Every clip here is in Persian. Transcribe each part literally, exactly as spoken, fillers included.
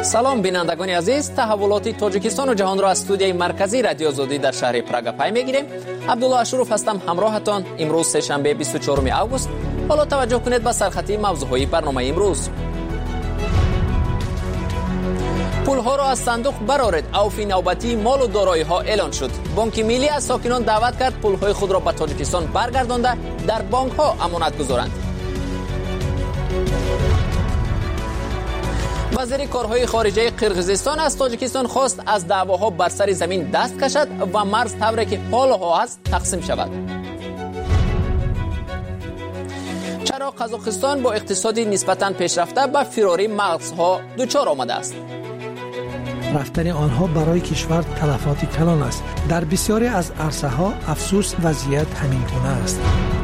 سلام بینندگان عزیز، تحولات تاجیکستان و جهان را از استودیوی مرکزی رادیو آزادی در شهر پراگ پی میگیریم. عبدالله اشرف هستم همراهتان. امروز سه شنبه بیست و چهارم آگوست. حالا توجه کنید به سرخطی موضوعهای برنامه امروز. پولها را از صندوق برآورید. عفو نوبتی مال و دارایی ها اعلان شد. بانک ملی از ساکنان دعوت کرد پولهای خود را به تاجیکستان برگردانده در بانک ها امانت گذارند. وزیر کارهای خارجه قرقیزستان از تاجیکستان خواست از دعواها بر سر زمین دست کشد و مرز طوری که حالها است تقسیم شود. چرا قزاقستان با اقتصادی نسبتاً پیشرفته به فراری مغزها دچار آمده است؟ رفتن آنها برای کشور تلفاتی کلان است. در بسیاری از عرصه‌ها افسوس وضعیت همین گونه است.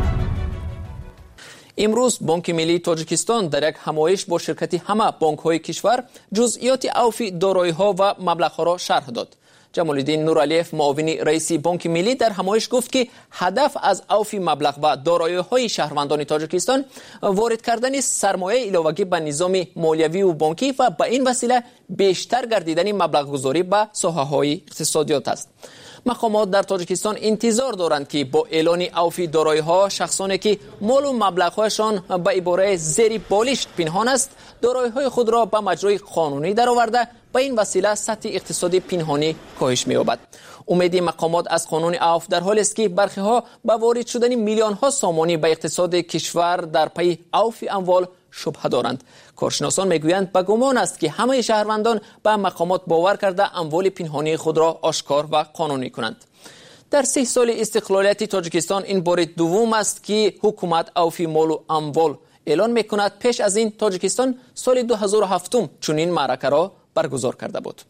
امروز بانک ملی تاجیکستان در یک همایش با شرکت همه بانک‌های کشور جزئیات عفو دارایی‌ها و مبلغ‌ها را شرح داد. جمال الدین نورعلیف معاون رئیس بانک ملی در همایش گفت که هدف از عفو مبلغ و دارایی‌های شهروندان تاجیکستان وارد کردن سرمایه علاوه‌ای به نظام مالیوی و بانکی و به این وسیله بیشتر گردیدن مبلغ گذاری به ساحه‌های اقتصادیات است. مقامات در تاجیکستان انتظار دارند که با اعلان عفو دارایی‌ها شخصانی که مال و مبلغ‌هایشان به عباره زیر بالشت پنهان است دارایی‌های خود را به مجرای قانونی درآورده به این وسیله سطح اقتصادی پنهانی کاهش می‌یابد. امید مقامات از قانون عفو در حالی است که برخی‌ها به وارد شدن میلیون‌ها سامانی به اقتصاد کشور در پی عفو اموال شبهه دارند. کارشناسان میگویند به گمان است که همه شهروندان به مقامات باور کرده اموال پنهانی خود را آشکار و قانونی کنند. در سه سال استقلالیت تاجیکستان این بار دوم است که حکومت عفو مال و اموال اعلان میکند. پیش از این تاجیکستان سال دو هزار و هفت چنین معرکه را برگزار کرده بود.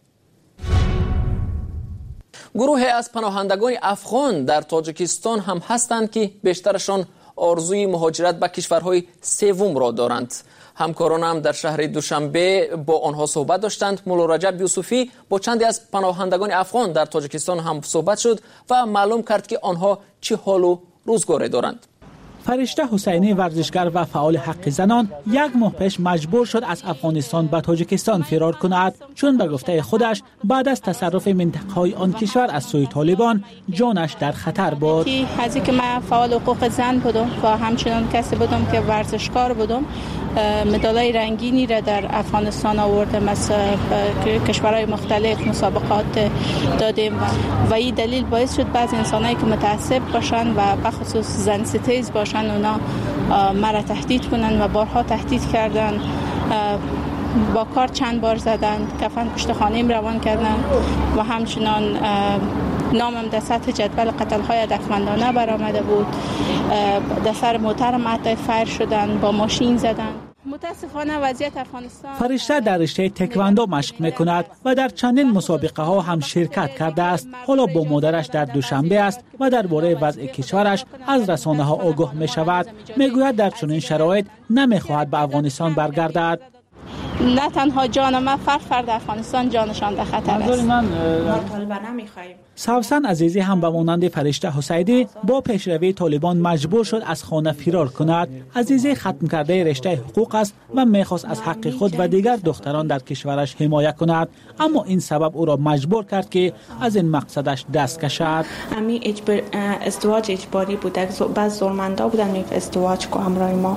گروهی از پناهندگان افغان در تاجیکستان هم هستند که بیشترشان آرزوی مهاجرت به کشورهای سوم را دارند. همکاران هم در شهر دوشنبه با آنها صحبت داشتند. مولا رجب یوسفی با چندی از پناهندگان افغان در تاجیکستان هم صحبت شد و معلوم کرد که آنها چه حال و روزگاری دارند. فرشته حسینی ورزشگر و فعال حق زنان یک ماه پیش مجبور شد از افغانستان به تاجیکستان فرار کند چون به گفته خودش بعد از تصرف منطقه‌های آن کشور از سوی طالبان جانش در خطر بود. از اینکه من فعال حقوق زن بودم و همچنان کسی بودم که ورزشکار بودم مدالای رنگینی را در افغانستان آوردم از کشورهای مختلف مسابقات دادیم و این دلیل باعث شد بعضی انسانایی که متعصب باشن و بخصوص زن ستیز باشن اونا مرا تهدید کنن و بارها تهدید کردن، با کار چند بار زدن، کفن پشت خانه‌ام روان کردن و همچنان نامم در سطح جدول قتل‌های هدفمندانه برآمده بود. در سر موترم حتی فایر شدن، با ماشین زدن. متاسفانه وضعیت افغانستان. فرشته در رشته تکواندو مشق میکند و در چندین مسابقه ها هم شرکت کرده است. حالا با مادرش در دوشنبه است و درباره وضع کشورش از رسانه ها آگاه می شود. میگوید در چنین شرایط نمیخواهد به افغانستان برگردد. نه تنها جان من، فرد فرد افغانستان جانشان در خطر است. ما طالبان نمیخوایم. سوسن عزیزی هم به مانند فرشته حسینی با پیشروی طالبان مجبور شد از خانه فرار کند. عزیزی ختم کرده رشته حقوق است و میخواست از حق خود و دیگر دختران در کشورش حمایت کند، اما این سبب او را مجبور کرد که از این مقصدش دست کشد. امی اجبار ازدواج اجباری بود. بعض ظلمندا بودن می ازدواج کو همراه ما.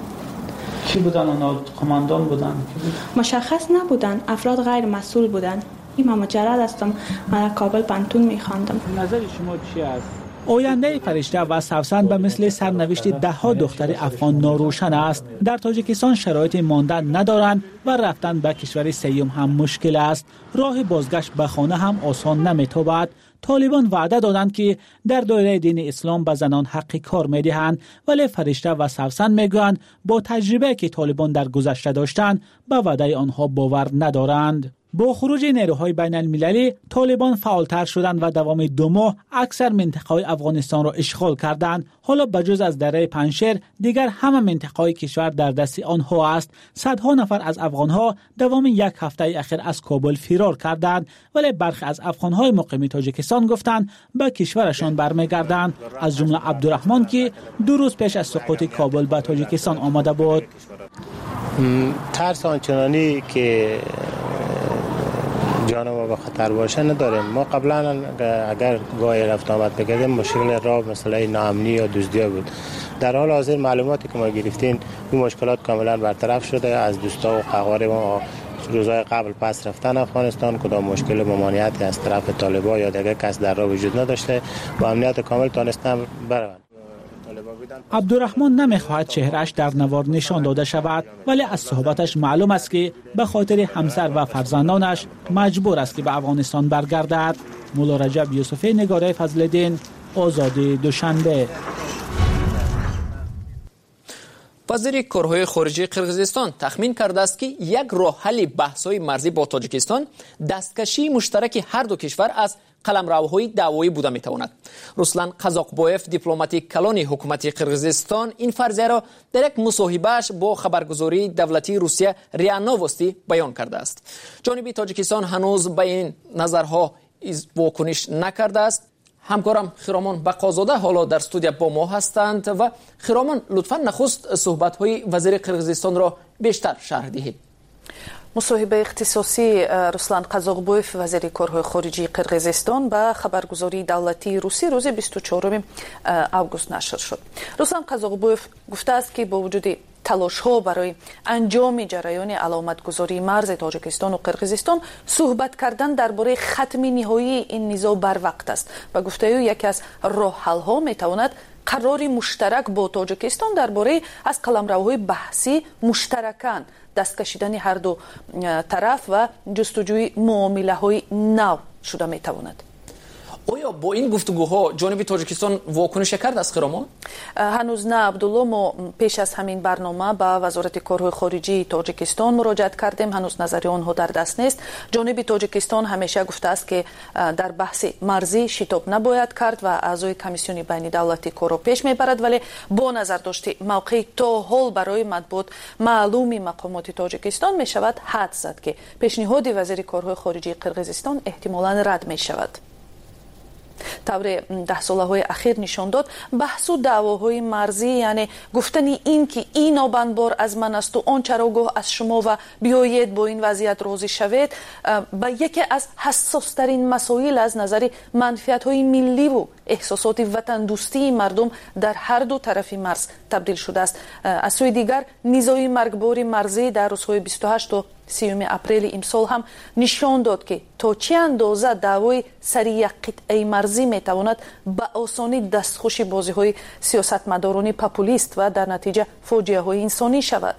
چی بودن اونا؟ قماندان بودن؟ مشخص نبودن، افراد غیر مسئول بودن. این من مجرد هستم، من کابل پانتون میخواندم. نظر شما چی است؟ آینده فرشته و سوسن به مثل سرنوشت ده ها دختر افغان ناروشن است. در تاجیکستان شرایط ماندن ندارند و رفتن به کشور سوم هم مشکل است. راه بازگشت به خانه هم آسان نمیتابد. طالبان وعده دادند که در دایره دین اسلام به زنان حق کار میدهند، ولی فرشته و سوسن میگویند با تجربه که طالبان در گذشته داشتند به وعده آنها باور ندارند. با خروج نیروهای بین المللی طالبان فعالتر شدند و دوام دو ماه اکثر منطقه‌های افغانستان را اشغال کردند. حالا بجز از دره پنجشیر دیگر همه منطقه‌های کشور در دست آنها است. صدها نفر از افغان‌ها دوام یک هفته اخیر از کابل فرار کردند، ولی برخی از افغان‌های مقیم تاجیکستان گفتند به کشورشان برمیگردند، از جمله عبدالرحمن که دو روز پیش از سقوط کابل به تاجیکستان آمده بود. ترس آنچنانی که جان ما به خطر باشه نداریم. ما قبلا اگر گاهی رفت آمد بکردیم مشکل راه مثلا ناامنی یا دزدی بود. در حال حاضر معلوماتی که ما گرفتیم این مشکلات کاملا برطرف شده. از دوستا و خواهر ما روزهای قبل پس رفتن افغانستان کدام مشکل ممانعتی از طرف طالبان یا دیگر کس در راه وجود نداشته و امنیت کامل تانستن بروند. عبدالرحمن نمیخواهد چهرهش در نوار نشان داده شود، ولی از صحبتش معلوم است که به خاطر همسر و فرزندانش مجبور است که به افغانستان برگردد. مولا رجب یوسفی، نگاره فضل‌الدین، آزادی دوشنبه. وزیر کارهای خارجه قرقیزستان تخمین کرده است که یک راه حل بحث‌های مرزی با تاجیکستان دستکشی مشترک هر دو کشور از قلمروهای دعوایی بوده میتواند. رسلان قزاقبویف، دیپلمات کلان حکومت قرقیزستان، این فرضیه را در یک مصاحبه‌اش با خبرگزاری دولتی روسیه ریا نووستی بیان کرده است. جانب تاجیکستان هنوز به این نظرها واکنش نکرده است. همکارم خرامان بقازاده حالا در استودیو با ما هستند و خرامان لطفاً نخست صحبت‌های وزیر قرقیزستان را بیشتر شرح دهید. مصاحبه اختصاصی رسلان قزاقبویف وزیر کارهای خارجی قرقیزستان با خبرگزاری دولتی روسی روز بیست و چهارم اوگوست نشر شد. رسلان قزاقبویف گفته است که با وجود تلاش ها برای انجام جریان علامتگذاری مرز تاجیکستان و قرقیزستان صحبت کردن درباره ختم نهایی این نزاع بر وقت است و گفته او یکی از راه حل ها میتواند قرار مشترک با تاجیکستان درباره از قلمروهای بحثی مشترکاً دست کشیدن هر دو طرف و جستجوی معامله های نو شده میتواند. آیا با این گفتگوها جانب تاجیکستان واکنش کرد از خرامان؟ هنوز نه عبدالله. ما پیش از همین برنامه به وزارت کارهای خارجی تاجیکستان مراجعت کردیم. هنوز نظری آنها در دست نیست. جانب تاجیکستان همیشه گفته است که در بحث مرزی شتاب نباید کرد و اعضای کمیسیون بین دولتی کار را پیش میبرد، ولی با نظر داشته موقع تا حال برای مطبوعات معلومی مقامات تاجیکستان می شود حد زد که پیشنهاد وزیر کارهای خارجی قرقیزستان احتمالاً رد می شود. طور ده ساله های اخیر نشان داد بحث و دعواهای مرزی، یعنی گفتن این که این آبنبار از من است و آن چراگاه از شما و بیایید با این وضعیت راضی شوید، به یکی از حساس ترین مسائل از نظر منفعت های ملی و احساسات وطن دوستی مردم در هر دو طرف مرز تبدیل شده است. از سوی دیگر نزاع مرگبار مرزی در روزهای بیست و هشت و سیوم اپریل امسال هم نشان داد که تا چه اندازه دعوای سر یک قطعه مرزی میتواند به آسانی دستخوش بازی های سیاستمداران پاپولیست و در نتیجه فاجعه های انسانی شود.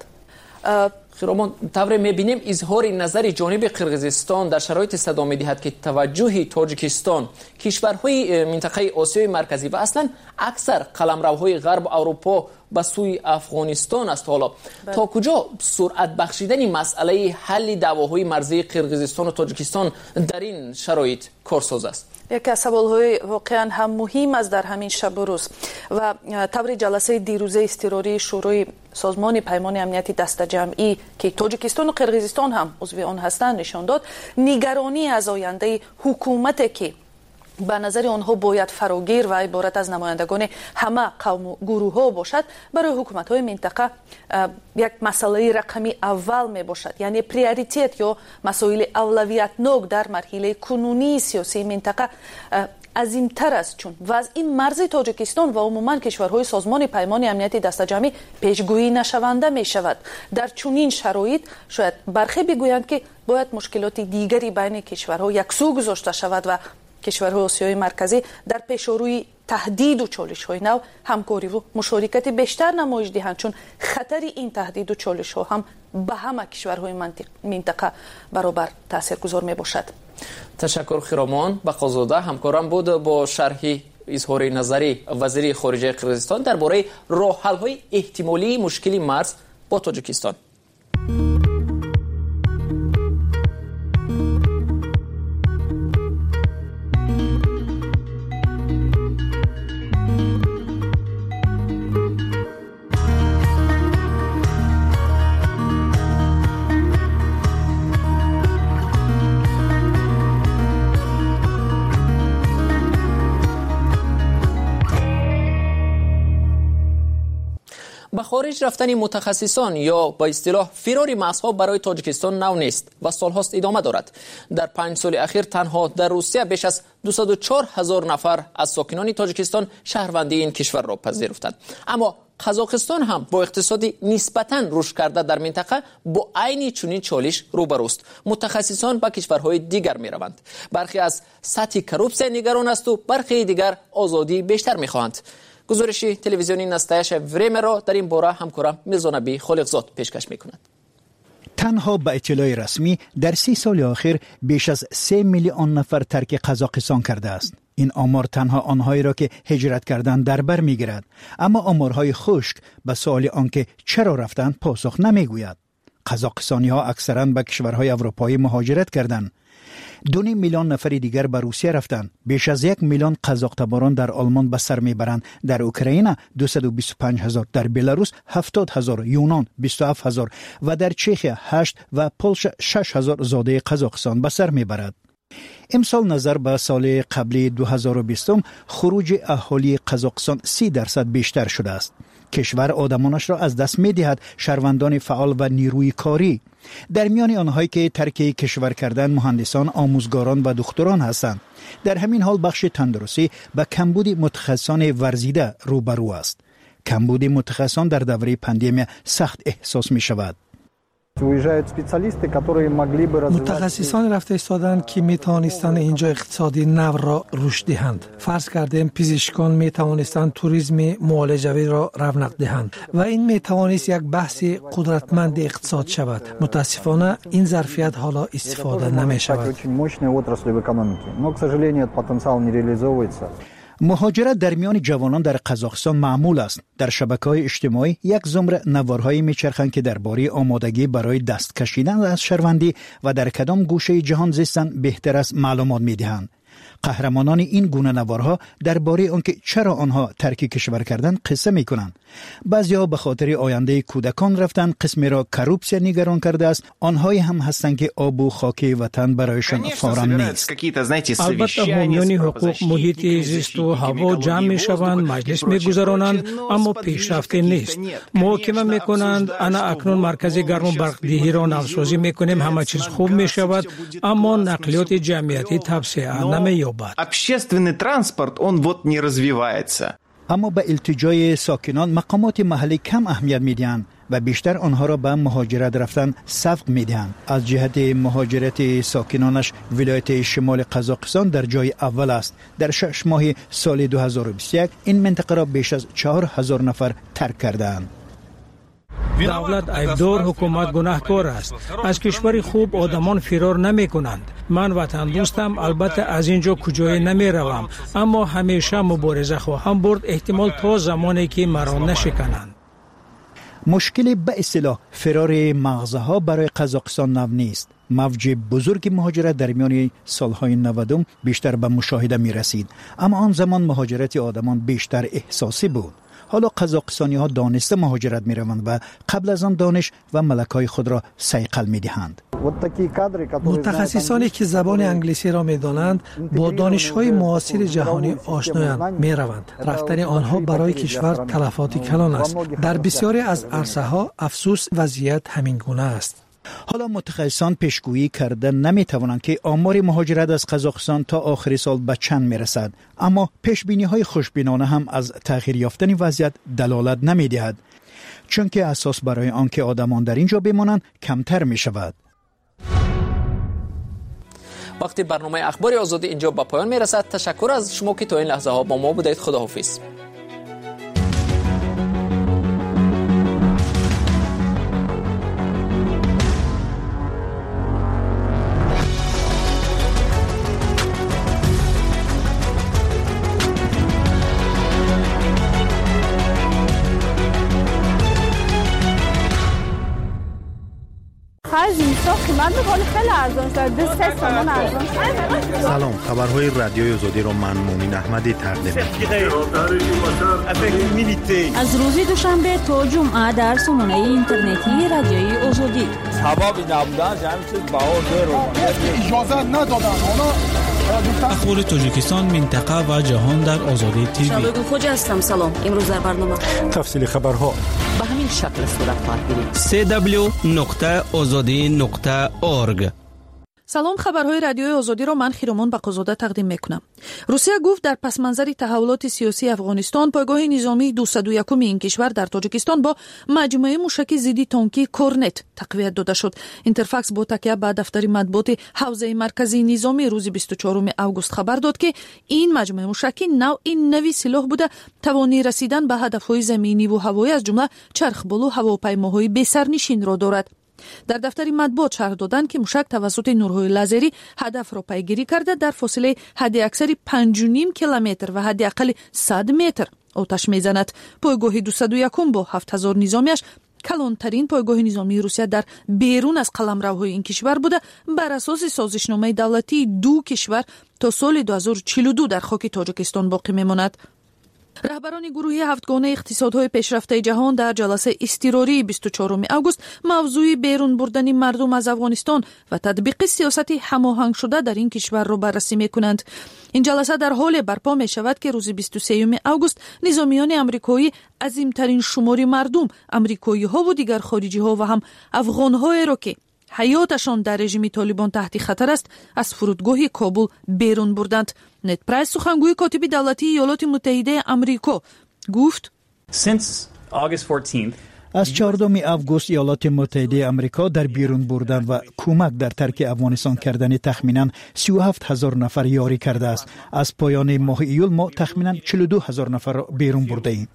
خرامان، طور میبینیم اظهار نظر جانب قرقیزستان در شرایط صدا میدهد که توجه تاجیکستان، کشورهای منطقه آسیای مرکزی و اصلا اکثر قلمروهای غرب اروپا به سوی افغانستان است. حالا بله. تا کجا سرعت بخشیدن مسئله حل دعواهای مرزی قرقیزستان و تاجیکستان در این شرایط کارساز است؟ یکی از سوال‌های واقعا هم مهم است در همین شب و روز و طور جلسه دیروزه اضطراری شورای سازمان پیمان امنیتی دست جمعی که تاجیکستان و قرقیزستان هم عضو آن هستند نشان داد نگرانی از آینده حکومت که به نظر آنها باید فراگیر و عبارت از نمایندگان همه قوم و گروه ها باشد برای حکومت های منطقه یک مسئله رقمی اول می باشد، یعنی پریوریتیت یا مسائل اولویتناک در مرحله کنونی سیاسی منطقه عظیم‌تر است، چون وضع مرز تاجیکستان و عموما کشورهای سازمان پیمان امنیتی دست جمعی پیشگویی نشونده می شود. در چنین شرایط شاید برخی بگویند که باید مشکلات دیگری بین کشورها یکسو گذاشته شود و کشورهای آسیای مرکزی در پیشروی تهدید و چالش‌های نو همکاری و مشارکت بیشتر نمایش دهند، چون خطر این تهدید و چالش‌ها هم به همه کشورهای منطقه برابر تاثیرگذار میباشد. تشکر خرامان بقازاده، همکارم بود با شرح اظهار نظری وزیر خارجه قرقیزستان درباره راه حل‌های احتمالی مشکل مرز با تاجیکستان. به خارج رفتن متخصصان یا با اصطلاح فرار مغزها برای تاجیکستان نو نیست و سالهاست ادامه دارد. در پنج سال اخیر تنها در روسیه بیش از دویست و چهار هزار نفر از ساکنان تاجیکستان شهروندی این کشور را پذیرفتند. اما قزاقستان هم با اقتصادی نسبتاً رشد کرده در منطقه با عین چنین چالش روبروست. متخصصان به کشورهای دیگر می روند. برخی از سطح کروپسیون نگران است و برخی دیگر آزادی بیشتر می خواهند. گزارش تلویزیونی نستایش وریم را در این باره همکارم میرزا نبی خالقزاد پیشکش می کند. تنها به اطلاع رسمی در سی سال اخیر بیش از سه میلیون نفر ترک قزاقستان کرده است. این آمار تنها آنهایی را که هجرت کردند در بر میگیرد، اما آمارهای خشک به سوال آنکه چرا رفتند پاسخ نمیگوید. قزاقستانی ها اکثرا به کشورهای اروپایی مهاجرت کردند. دو میلیون نفر دیگر به روسیه رفتند. بیش از یک میلیون قزاق تباران در آلمان به سر میبرند. در اوکراین دویست و بیست و پنج هزار، در بلاروس هفتاد هزار، یونان بیست و هفت هزار و در چخیه هشت و پولش شش هزار زاده قزاقستان به سر میبرد. امسال نظر به سال قبلی دو هزار و بیست خروج اهالی قزاقستان سی درصد بیشتر شده است. کشور آدمانش را از دست می دهد شهروندان فعال و نیروی کاری. در میان آنهایی که ترک کشور کردن مهندسان، آموزگاران و دکتران هستند. در همین حال بخش تندرستی به کمبود متخصصان ورزیده روبرو است. کمبود متخصصان در دوره پاندمی سخت احساس می شود. متخصصان رفته ایستادند که می توانستند اینجا اقتصادی نو را رشد دهند. فرض کردیم پزشکان می توانستند توریسم معالجوی را رونق دهند و این می توانست یک بحث قدرتمند اقتصاد شود. متاسفانه این ظرفیت حالا استفاده نمی شود. مهاجرت در میان جوانان در قزاقستان معمول است. در شبکه‌های اجتماعی یک زمره نوارهایی میچرخند که درباره آمادگی برای دست کشیدن از شهروندی و در کدام گوشه جهان زیستن بهتر است معلومات میدهند. قهرمانان این گونه نوارها درباره آنکه چرا آنها ترک کشور کردند قصه میکنند. بعضی‌ها به خاطر آینده کودکان رفتن، قسمی را کروپسیا نگران کرده است. آنهایی هم هستند که آب و خاک وطن برایشان فارم نیست. البته حامیان حقوق محیط زیست و هوا جمع میشوند، مجلس میگذرانند، اما پیشرفته نیست. محاکمه میکنند، انا اکنون مرکز گرم و برق‌دهی را نوسازی میکنیم، همه چیز خوب میشود، اما نقلیات جمعیتی توسعه نمی‌یابد. Общественный транспорт, он вот не развивается. اما به التجای ساکنان مقامات محلی کم اهمیت میدهند و بیشتر آنها را به مهاجرت رفتن سبق میدهند. از جهت مهاجرت ساکنانش ولایت شمال قزاقستان در جای اول است. در شش ماه سال دو هزار و بیست و یک این منطقه را بیش از چهار هزار نفر ترک کردند. دولت عیبدار، حکومت گناهکار است. از کشور خوب آدمان فرار نمی کنند. من وطن دوستم، البته از اینجا کجای نمی روم، اما همیشه مبارزه خواهم برد، احتمال تا زمانی که مرا نشکنند. مشکل به اصطلاح فرار مغزها برای قزاقستان نو نیست. موج بزرگ مهاجرت در میان سالهای نود بیشتر به مشاهده می رسید، اما آن زمان مهاجرت آدمان بیشتر احساسی بود. حالا قزاقستانی ها دانسته مهاجرت می روند و قبل از آن دانش و ملکای خود را صیقل می دهند. متخصصانی که زبان انگلیسی را می دانند با دانش های معاصر جهانی آشنایند می روند. رفتن آنها برای کشور تلفاتی کلان است. در بسیاری از عرصه ها افسوس وضعیت همین گونه است. حالا متخصصان پیشگویی کرده نمی توانند که آمار مهاجرت از قزاقستان تا آخر سال به چند می رسد، اما پیشبینی های خوشبینانه هم از تغییر یافتن وضعیت دلالت نمی دهد، چون که اساس برای آنکه آدمان در اینجا بمانند کمتر می شود. وقتی برنامه اخبار آزادی اینجا به پایان می رسد، تشکر از شما که تا این لحظه ها با ما بودید. خداحافظ. سلام، خبرهای رادیوی آزادی را من مومن احمدی تقدیم می‌کنم. از روز دوشنبه تا جمعه در سامانه اینترنتی رادیوی آزادی. سبب نبودن جمعی چیز بهار رو اجازه ندادن. اخبار تاجیکستان، منطقه و جهان در آزادی تیوی. شبکه خوج هستم. سلام. امروز در برنامه تفصیل خبرها. به همین این شکل صورت خواهد گرفت. سی دبلیو نقطه آزادی نقطه اورگ. سلام، خبرهای رادیوی آزادی را من خیرمان بقازاده تقدیم میکنم. روسیه گفت در پس منظر تحولات سیاسی افغانستان پایگاه نظامی دویست و یک این کشور در تاجیکستان با مجموعه موشک ضد تانکی کورنت تقویت داده شد. اینترفاکس با تکیه به دفتر مطبوعات حوزه مرکزی نظامی روز بیست و چهارم اوگوست خبر داد که این مجموعه موشک نوع نوی سلاح بوده توانی رسیدن به هدفهای زمینی و هوایی از جمله چرخبالو هواپیماهای بی سرنشین را دارد. در دفتر مطبوعات شرح دادند که موشک توسط نورهای لازری هدف را پیگیری کرده در فاصله حداکثر پنج و نیم کیلومتر و حداقل صد متر آتش میزند. پایگاه دویست و یک با هفت هزار نظامیش کلانترین پایگاه نظامی روسیه در بیرون از قلمروهای این کشور بوده. بر اساس سازشنامه دولتی دو کشور تا سال دو هزار و چهل و دو در خاک تاجیکستان باقی میماند. رهبران گروه هفتگانه اقتصادهای پیشرفته جهان در جلسه اضطراری بیست و چهارم اوگوست موضوع بیرون بردن مردم از افغانستان و تطبیق سیاست هماهنگ شده در این کشور را بررسی میکنند. این جلسه در حال برپا می شود که روز بیست و سوم اوگوست نظامیان امریکایی عظیمترین شمار مردم امریکایی ها و دیگر خارجی ها و هم افغان های را که حیاتشان در رژیم طالبان تحت خطر است از فرودگاه کابل بیرون بردند. نت پرایس سخنگوی کاتب دولتی ایالات متحده آمریکا گفت از چهاردهم اوگوست ایالات متحده آمریکا در بیرون بردن و کمک در ترک افغانستان کردن تخمیناً سی و هفت هزار نفر یاری کرده است. از پایان ماه ایول ما تخمیناً چهل و دو هزار نفر را بیرون برده ایم.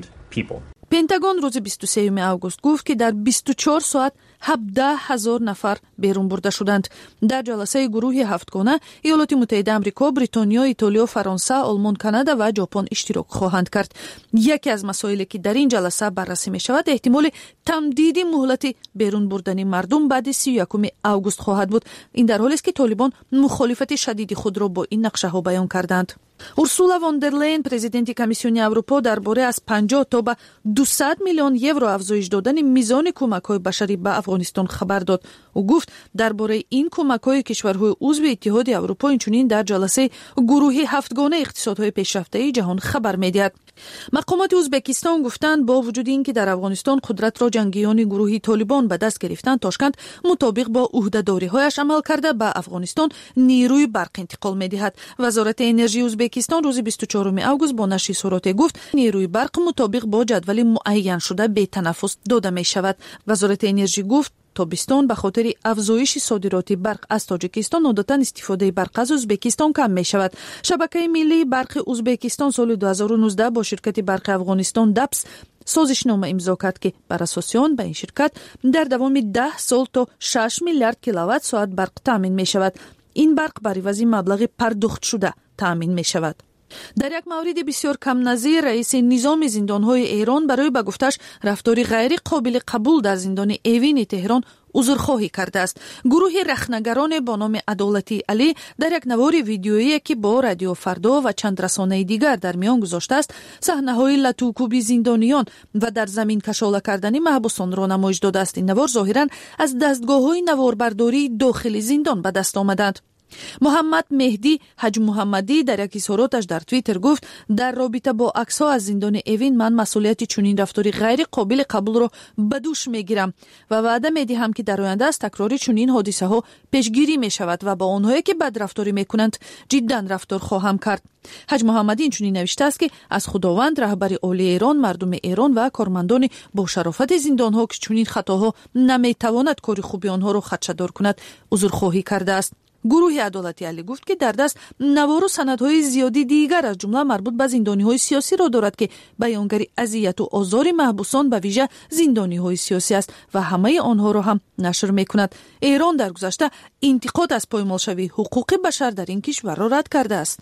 پنتاگون روز بیست و سوم اوگوست گفت که در بیست و چهار ساعت هفده هزار نفر بیرون برده شدند. در جلسه گروه هفتگانه ایالات متحده آمریکا، بریتانیا، ایتالیا، فرانسه، آلمان، کانادا و ژاپن اشتراک خواهند کرد. یکی از مسائلی که در این جلسه بررسی می شود احتمال تمدید مهلت بیرون بردن مردم بعد سی و یکم اوگوست خواهد بود. این در حالی است که طالبان مخالفت شدید خود را با این نقشه ها بیان کردند. اورسولا واندرلاین پرزیدنت کمیسیون اروپا درباره از پنجاه تا به دویست میلیون یورو افزایش دادن میزان کمک‌های بشری به افغانستان خبر داد. او گفت درباره این کمک‌های کشورهای عضو اتحاد اروپا اینچنین در جلسه گروه هفتگانه اقتصادهای پیشرفته جهان خبر می‌دهد. مقامات ازبکستان گفتند با وجود اینکه در افغانستان قدرت را جنگیان گروه طالبان به دست گرفتند، تاشکند مطابق با عهده‌داری‌هایش عمل کرده به افغانستان نیروی برق انتقال می‌دهد. وزارت انرژی ازبکستان روز بیست و چهارم اوگوست با نشر صورت گفت نیروی برق مطابق با جدول معین شده به تنفس داده می‌شود. وزارت انرژی گفت تابستان به خاطر افزایش صادرات برق از تاجیکستان عادتاً استفاده برق از ازبکستان کم می شود. شبکه ملی برق ازبکستان سال دو هزار و نوزده با شرکت برق افغانستان دپس سازشنامه امضا کرد که بر اساس آن به این شرکت در دوام ده سال تا شش میلیارد کیلووات ساعت برق تامین می شود. این برق بر عوض مبلغ پرداخت شده تامین می شود. در یک مورد بسیار کم نظیر رئیس نظام زندانهای ایران برای به گفتش رفتاری غیر قابل قبول در زندان اوین تهران عذرخواهی کرده است. گروه رخنگران با نام عدالتی علی در یک نوار ویدیویی که با رادیو فردا و چند رسانه دیگر در میان گذاشته است صحنه‌های لطوکوبی زندانیان و در زمین کشاله کردن محبوسان را نمایش داده است. این نوار ظاهراً از دستگاه‌های نواربرداری داخل زندان به دست آمدند. محمد مهدی حج محمدی در یک اظهاراتش در توییتر گفت در رابطه با عکس‌ها از زندان اوین من مسئولیت چنین رفتاری غیر قابل قبول را به دوش میگیرم و وعده میدهم که در آینده از تکرار چنین حادثه ها پیشگیری می شود و با آنهایی که بد رفتاری میکنند جدا رفتار خواهم کرد. حج محمدی اینچنین نوشته است که از خداوند رهبر عالی ایران، مردم ایران و کارمندان با شرافت زندان ها که چنین خطاها نمیتواند کار خوبی آنها را خدشه‌دار کند عذرخواهی کرده است. گروه عدالتی علی گفت که در دست نوار و سندهای زیادی دیگر از جمله مربوط به زندانی‌های سیاسی را دارد که بیانگر اذیت و آزار محبوسان به ویژه زندانی‌های سیاسی است و همه آنها را هم نشر می‌کند. ایران در گذشته انتقاد از پایمالشوی حقوق بشر در این کشور را رد کرده است.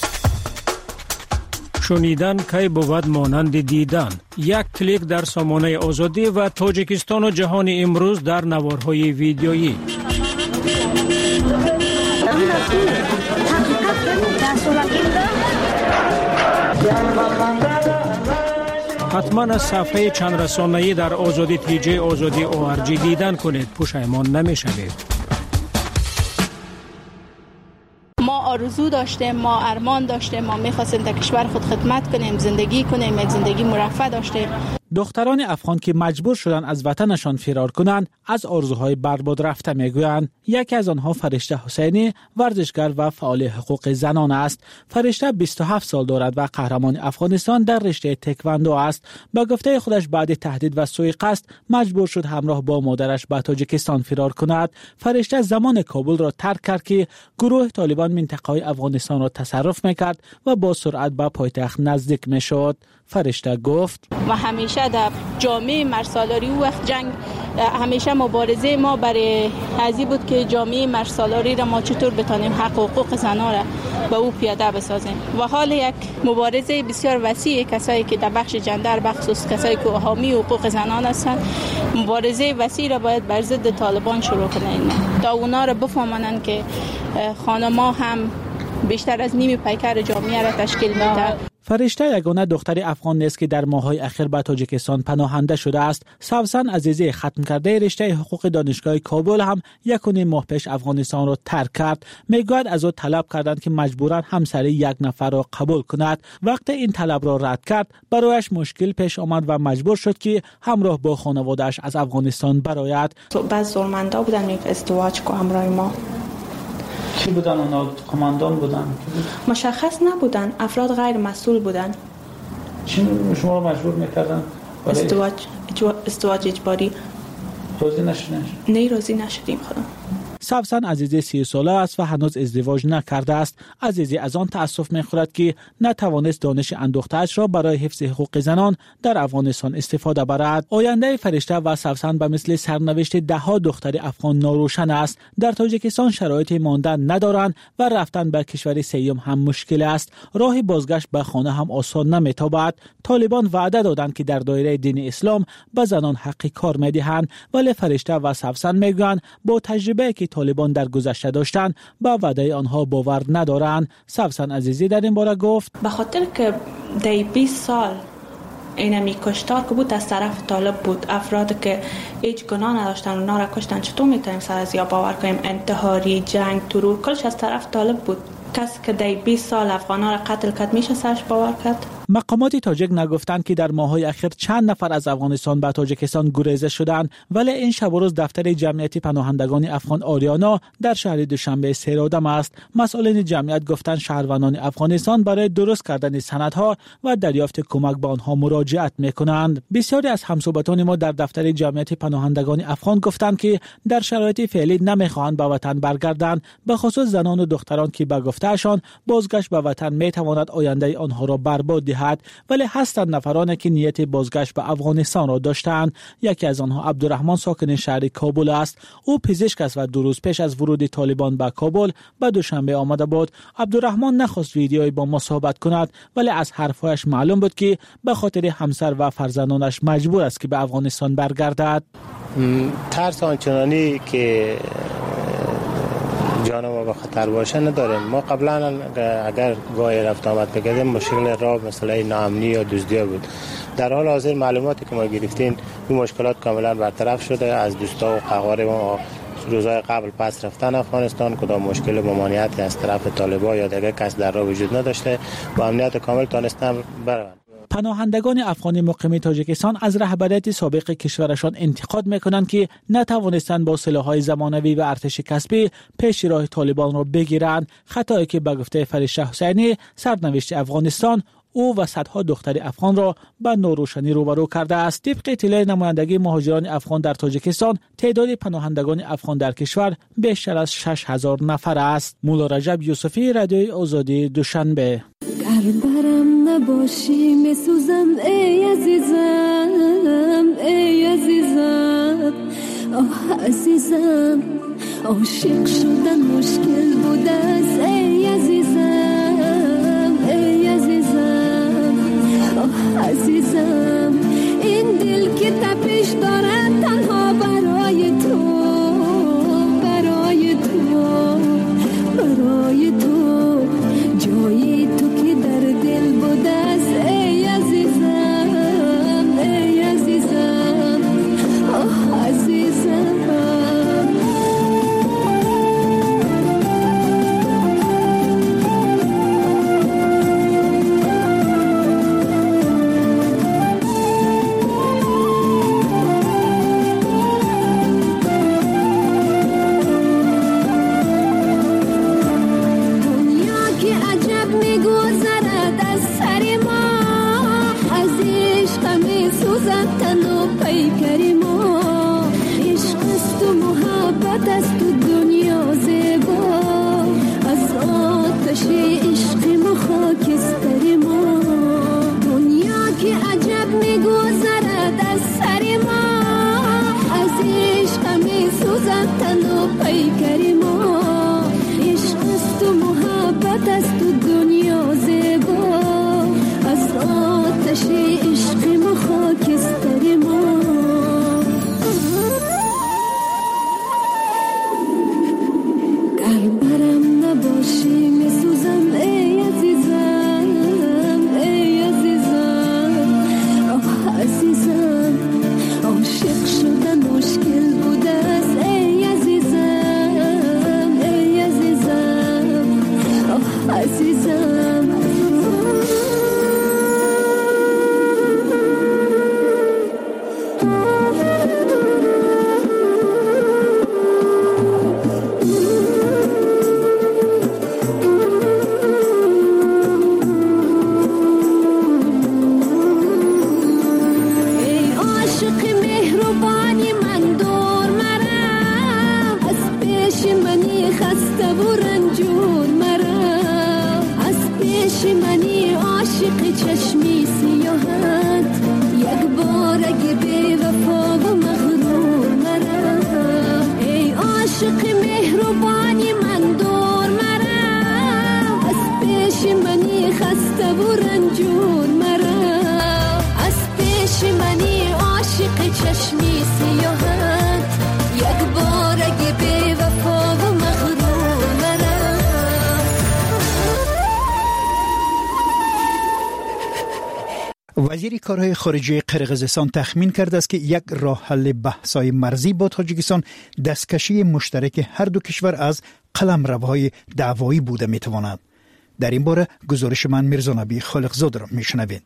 شنیدن کی بود مانند دیدن. یک کلیک در سامانه آزادی و تاجیکستان و جهان امروز در نوارهای ویدیویی. حتما از صفحه چند رسانه‌ای در آزادی تیجی آزادی او ار جی دیدن کنید، پشیمان نمی‌شوید. ما آرزو داشتیم، ما ارمان داشتیم، ما می‌خواستیم در کشور خود خدمت کنیم، زندگی کنیم، یک زندگی مرفه داشتیم. دختران افغان که مجبور شدند از وطنشان فرار کنند از آرزوهای برباد رفته میگویند. یکی از آنها فرشته حسینی ورزشگر و فعال حقوق زنان است. فرشته بیست و هفت سال دارد و قهرمان افغانستان در رشته تکواندو است. با گفته خودش بعد تهدید و سوء قصد مجبور شد همراه با مادرش به تاجیکستان فرار کند. فرشته زمان کابل را ترک کرد که گروه طالبان منطقه افغانستان را تصرف میکرد و با سرعت به پایتخت نزدیک میشد. فرشته گفت و همیشه در جامعه مرسالاری و وقت جنگ همیشه مبارزه ما برای ازی بود که جامعه مرسالاری را ما چطور بتانیم حق و حقوق زنان را به او پیاده بسازیم و حال یک مبارزه بسیار وسیع کسایی که در بخش جندر بخصوص کسایی که حامی حقوق زنان هستند مبارزه وسیع را باید بر ضد طالبان شروع کنیم تا اونا را بفهمانند که خانم‌ها هم بیشتر از نیم پیکر جامعه را تشکیل میدن. فرشته یگانه دختر افغان نیست که در ماه‌های اخیر به تاجیکستان پناهنده شده است. سوسن عزیزی ختم کرده رشته حقوق دانشگاه کابل هم یک و نیم ماه پیش افغانستان را ترک کرد. میگوید از او طلب کردند که مجبوراً همسر یک نفر را قبول کند. وقتی این طلب را رد کرد برایش مشکل پیش آمد و مجبور شد که همراه با خانواده‌اش از افغانستان برآید. بعض ظلمنده بودن یک ازدواج کو همراه ما. چی بودن اونا؟ کماندان بودن؟ مشخص نبودن، افراد غیر مسئول بودن. چی شما رو مجبور میکردن؟ ازدواج ازدواج اجباری. راضی نشدین؟ نه راضی نشدیم خودم. سوسن عزیزی سی ساله است و هنوز ازدواج نکرده است. عزیزی از آن تأسف می‌خورد که نتوانست دانش اندوخته‌اش را برای حفظ حقوق زنان در افغانستان استفاده برد. آینده فرشته و سوسن به مثل سرنوشت ده‌ها دختر افغان ناروشن است. در تاجیکستان شرایط ماندن ندارند و رفتن به کشور سوم هم مشکل است. راه بازگشت به خانه هم آسان نمی‌تابد. طالبان وعده دادند که در دایره دین اسلام به زنان حق کار می‌دهند، ولی فرشته و سوسن میگویند با تجربه که طالبان در گذشته داشتند با وعده آنها باور ندارند. سوسن عزیزی در این باره گفت به خاطر که در بیست سال اینمی کشتار که بود از طرف طالب بود، افراد که هیچ گناه نداشتن اونا را کشتن. چطور میتونیم سر از یا باور کنیم انتحاری، جنگ، ترور کلش از طرف طالب بود؟ کسی که در بیست سال افغانا را قتل کرد میشه سرش باور کرد؟ مقامات تاجیک نگفتند که در ماه‌های اخیر چند نفر از افغانستان به تاجیکستان گریزه شدند، ولی این شب و روز دفتر جمعیت پناهندگان افغان آریانا در شهر دوشنبه سیرادم است. مسئولین جمعیت گفتند شهروندان افغانستان برای درست کردن سندها و دریافت کمک به آنها مراجعت می‌کنند. بسیاری از همصحبتان ما در دفتر جمعیت پناهندگان افغان گفتند که در شرایط فعلی نمی‌خواهند به وطن برگردند، به خصوص زنان و دختران که به گفتهشان بازگشت به وطن می‌تواند آینده آنها را برباد دهد، ولی هستند نفرانی که نیت بازگشت به افغانستان را داشتند. یکی از آنها عبدالرحمن ساکن شهر کابل است. او پزشک است و دو روز پیش از ورود طالبان به کابل به دوشنبه آمده بود. عبدالرحمن نخواست ویدیویی با ما صحبت کند، ولی از حرفایش معلوم بود که به خاطر همسر و فرزندانش مجبور است که به افغانستان برگردد. ترس آنچنانی که جان ما به خطر باشه نداریم. ما قبلا اگر گاهی رفت آمد بکردیم مشکل راه مثلا ناامنی یا دزدی بود. در حال حاضر معلوماتی که ما گرفتیم این مشکلات کاملا برطرف شده. از دوستا و قوار ما روزهای قبل پس رفتن افغانستان کدام مشکل ممانعتی از طرف طالبان یا دیگر کس در راه وجود نداشته و امنیت کامل تانستن بروند. پناهندگان افغان مقیم تاجیکستان از رهبریت سابق کشورشان انتقاد میکنند که نتوانستند با سلاح‌های زمانوی و ارتش کسبی پیش راه طالبان را بگیرند. خطایی که به گفته فرشته حسینی سرنوشت افغانستان او و صدها دختر افغان را به ناروشنی روبرو کرده است. طبق اطلاع نمایندگی مهاجران افغان در تاجیکستان تعداد پناهندگان افغان در کشور بیشتر از شش هزار نفر است. مولا رجب یوسفی، رادیوی آزادی، دوشنبه. برم نباشی میسوزم ای عزیزم، ای عزیزم، آه عزیزم، عاشق شدن مشکل بوده است ای عزیزم، ای عزیزم، آه عزیزم، این دل که تپش دارد تنها برای تو، برای تو، برای تو، جایی تو که در دل بوده است ای عزیزم، ای عزیزم، آه عزیزم. محبت است تو دنیا زیبا، از آتش عشق ما خاکستر ما، دنیا که عجب میگذرد از سر ما، از عشق میسوزد تن و پیکر ما، عشق است و محبت است تو دنیا زیبا، از آتش عشق ما خاکستر ما. گر برم نباشی میسوزم ای عزیزم، ای عزیزم، آه عزیزم، عاشق شدن مشکل بوده است ای عزیزم، ای عزیزم، آه عزیزم. چشمی سیاحت یک بار اگه بی وفا و مغرور مرا، ای عاشق مهربانی من دور مرا، از پیش منی خسته و رنجور مرا، از پیش منی عاشق چشمی سیاحت یک بار اگه بی وفا و مغرور مرا. وزیر کارهای خارجه قرقیزستان تخمین کرده است که یک راه حل بحث‌های مرزی با تاجیکستان دستکشی مشترک هر دو کشور از قلمروهای دعوایی بوده میتواند. در این باره گزارش من میرزا نبی خالقزاد را میشنوید.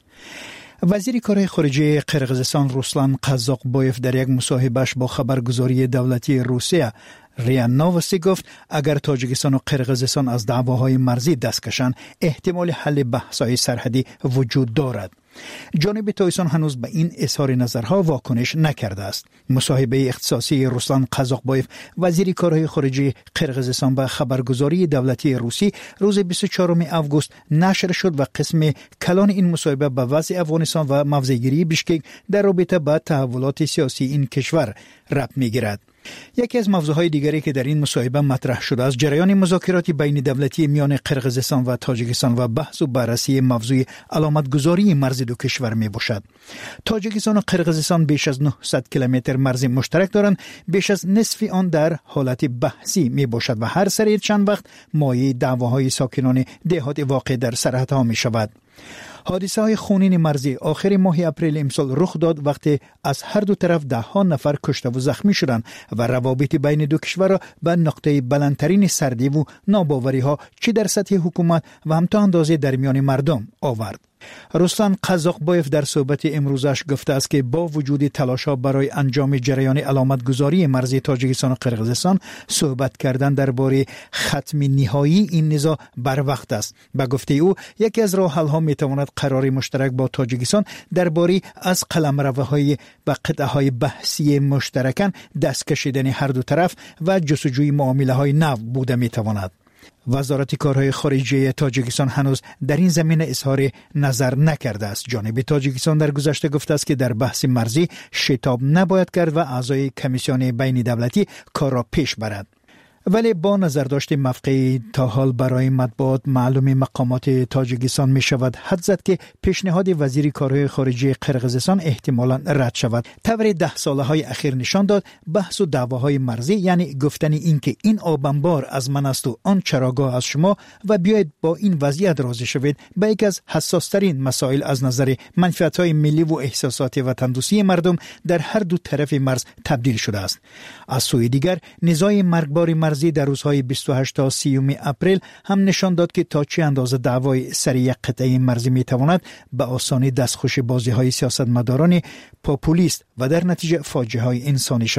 وزیر کارهای خارجه قرقیزستان روسلان قزاقبایف در یک مصاحبهش با خبرگزاری دولتی روسیه ریا نووستی گفت اگر تاجیکستان و قرقیزستان از دعواهای مرزی دست کشند احتمال حل بحث‌های سرحدی وجود دارد. جانب تایسان هنوز به این اظهار نظرها واکنش نکرده است. مصاحبه اختصاصی روسلان قزاقبایف وزیر کارهای خارجه قرقیزستان به خبرگزاری دولتی روسی روز بیست و چهارم آگوست نشر شد و قسم کلان این مصاحبه به وضع افغانستان و موضع‌گیری بیشکک در رابطه با تحولات سیاسی این کشور ربط می‌گیرد. یکی از موضوعهای دیگری که در این مصاحبه مطرح شده است جریان مذاکرات بین دولتی میان قرقیزستان و تاجیکستان و بحث و بررسی موضوع علامتگذاری مرز دو کشور می باشد. تاجیکستان و قرقیزستان بیش از نهصد کیلومتر مرز مشترک دارند، بیش از نصف آن در حالت بحثی می باشد و هر سری چند وقت مایه دعواهای ساکنان دهات واقع در سرحدها می شود. حادثه های خونین مرزی آخر ماه اپریل امسال رخ داد وقتی از هر دو طرف ده ها نفر کشته و زخمی شدند و روابط بین دو کشور را به نقطه بلندترین سردی و ناباوری ها چه در سطح حکومت و هم تا اندازه در میان مردم آورد. روسلان قزاقبایف در صحبت امروزش گفته است که با وجود تلاش‌ها برای انجام جریان علامتگذاری مرزی تاجیکستان و قرقیزستان صحبت کردن درباره ختم نهایی این نزاع بر وقت است. به گفته او یکی از راه حل‌ها میتواند قرار مشترک با تاجیکستان درباره از قلمروهای و قطعه‌های بحثی مشترکاً دست کشیدن هر دو طرف و جستجوی معامله‌های نو بوده میتواند. وزارت کارهای خارجه تاجیکستان هنوز در این زمینه اظهار نظر نکرده است. جانب تاجیکستان در گذشته گفته است که در بحث مرزی شتاب نباید کرد و اعضای کمیسیون بین دولتی کار را پیش برد. ولی با نظرداشت موقعی تا حال برای مطبوعات معلوم مقامات تاجیکستان می شود حد زد که پیشنهاد وزیر کارهای خارجه قرقیزستان احتمالاً رد شود. طور ده ساله های اخیر نشان داد بحث و دعواهای مرزی یعنی گفتن این که این آبنبار از من است و آن چراگاه از شما و بیاید با این وضعیت راضی شوید به یک از حساس ترین مسائل از نظر منفعت های ملی و احساسات وطندوستی مردم در هر دو طرف مرز تبدیل شده است. از سوی دیگر نزاع مرگبار مرزی در روزهای بیست و هشت تا سی اپریل هم نشان داد که تا چه اندازه دعوای سر یک قطعه مرزی میتواند به آسانی دستخوش بازی‌های سیاستمداران پاپولیست و در نتیجه فاجعه های انسانی شود.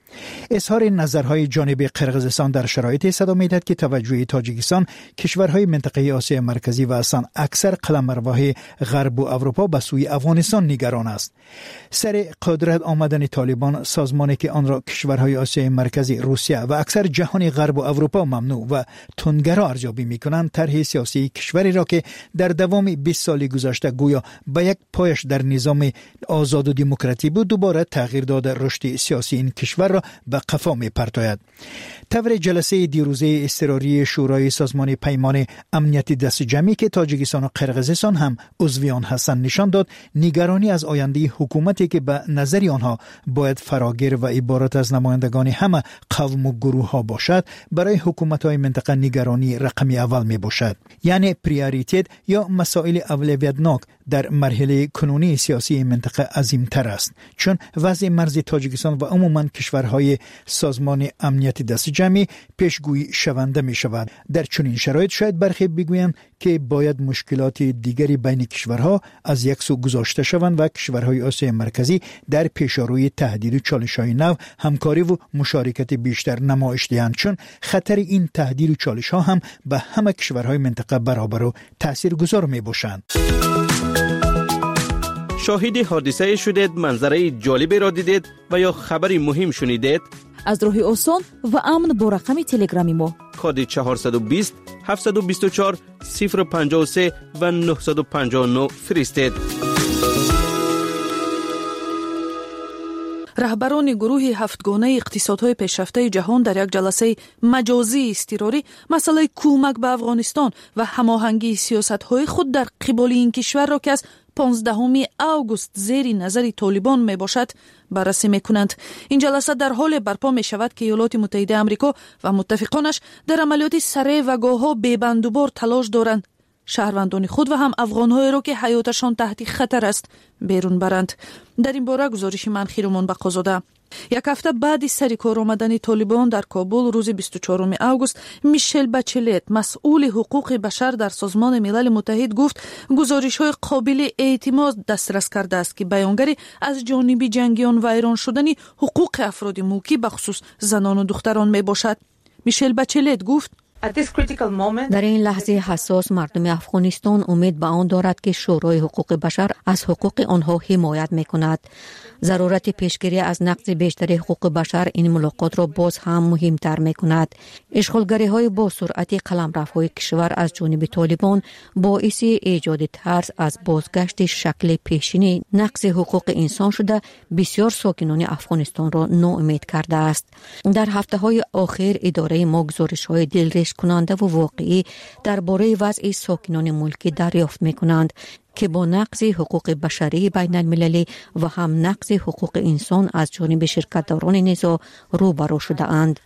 اظهار نظرهای جانب قرقیزستان در شرایطی صدا می‌دهد که توجه تاجیکستان، کشورهای منطقه آسیا مرکزی و اصلا اکثر قلمروای غرب و اروپا به سوی افغانستان نگران است. سر قدرت آمدن طالبان، سازمانی که آن را کشورهای آسیا مرکزی، روسیه و اکثر جهان غرب و اروپا ممنوع و تندگرا ارزیابی می‌کنند، طرح سیاسی کشوری را که در دوام بیست سال گذشته گویا به یک پایش در نظام آزاد و دموکراتی بود، دوباره تغییر داده رشد سیاسی این کشور را به قفا می‌پرتاید. طور جلسه دیروزه اضطراری شورای سازمان پیمان امنیتی دست جمعی که تاجیکستان و قرقیزستان هم عضویان هستند نشان داد نگرانی از آینده حکومتی که به نظر آنها باید فراگیر و عبارت از نمایندگان همه قوم و گروه ها باشد، برای حکومت های منطقه نگرانی رقمی اول می باشد. یعنی پریاریتیت یا مسائل اولویتناک در مرحله کنونی سیاسی منطقه عظیم‌تر است، چون وضع مرز تاجیکستان و عموما کشورهای سازمان امنیتی دست جمعی پیشگویی شونده می شود. در چنین شرایط شاید برخی بگویند که باید مشکلات دیگری بین کشورها از یک سو گذاشته شوند و کشورهای آسیا مرکزی در پیشروی تهدید و چالش‌های نو همکاری و مشارکت بیشتر نمایش دهند، چون خطر این تهدید و چالش‌ها هم به همه کشورهای منطقه برابر و تاثیرگذار می باشند. شاهد حادثه شدید، منظره جالبی را دیدید و یا خبری مهم شنیدید؟ از راه آسان و امن با رقم تلگرامی ما کد چهارصد و بیست هفتصد و بیست و چهار صفر پنجاه و سه و نهصد و پنجاه و نه فرستید. رهبران گروه هفتگانه اقتصادهای پیشرفته جهان در یک جلسه مجازی اضطراری مسئله کمک به افغانستان و هماهنگی سیاست‌های خود در قبال این کشور را که از پانزدهم آگوست زیر نظر طالبان می باشد بررسی می کنند. این جلسه در حال برپا می شود که ایالات متحده آمریکا و متفقانش در عملیات سریع و گاه‌ها بی‌بندوبار تلاش دارند شهروندان خود و هم افغان‌های را که حیاتشان تحت خطر است بیرون برند. در این باره گزارش منخیرمان بقازاده. یک هفته بعد سر کار آمدن طالبان در کابل روز بیست و چهارم آگوست، میشل بچلت مسئول حقوق بشر در سازمان ملل متحد گفت گزارش‌های قابل اعتماد دسترس کرده است که بیانگر از جانب جنگیان ویران شدن حقوق افراد ملکی بخصوص زنان و دختران می باشد. میشل بچلت گفت در این لحظه حساس مردم افغانستان امید به آن دارد که شورای حقوق بشر از حقوق آنها حمایت می‌کند. ضرورت پیشگیری از نقض بیشتر حقوق بشر این ملاقات را باز هم مهمتر می‌کند. اشغالگری‌های با سرعت قلمروهای کشور از جانب طالبان باعث ایجاد ترس از بازگشت شکل پیشینی نقض حقوق انسان شده بسیار ساکنان افغانستان را ناامید کرده است. در هفته‌های اخیر اداره ما گزارش‌های دلریش کننده و واقعی درباره وضع ساکنان ملکی دریافت می‌کنند که با نقض حقوق بشری بین المللی و هم نقض حقوق انسان از جانب شرکتداران نزاع روبرو شده اند.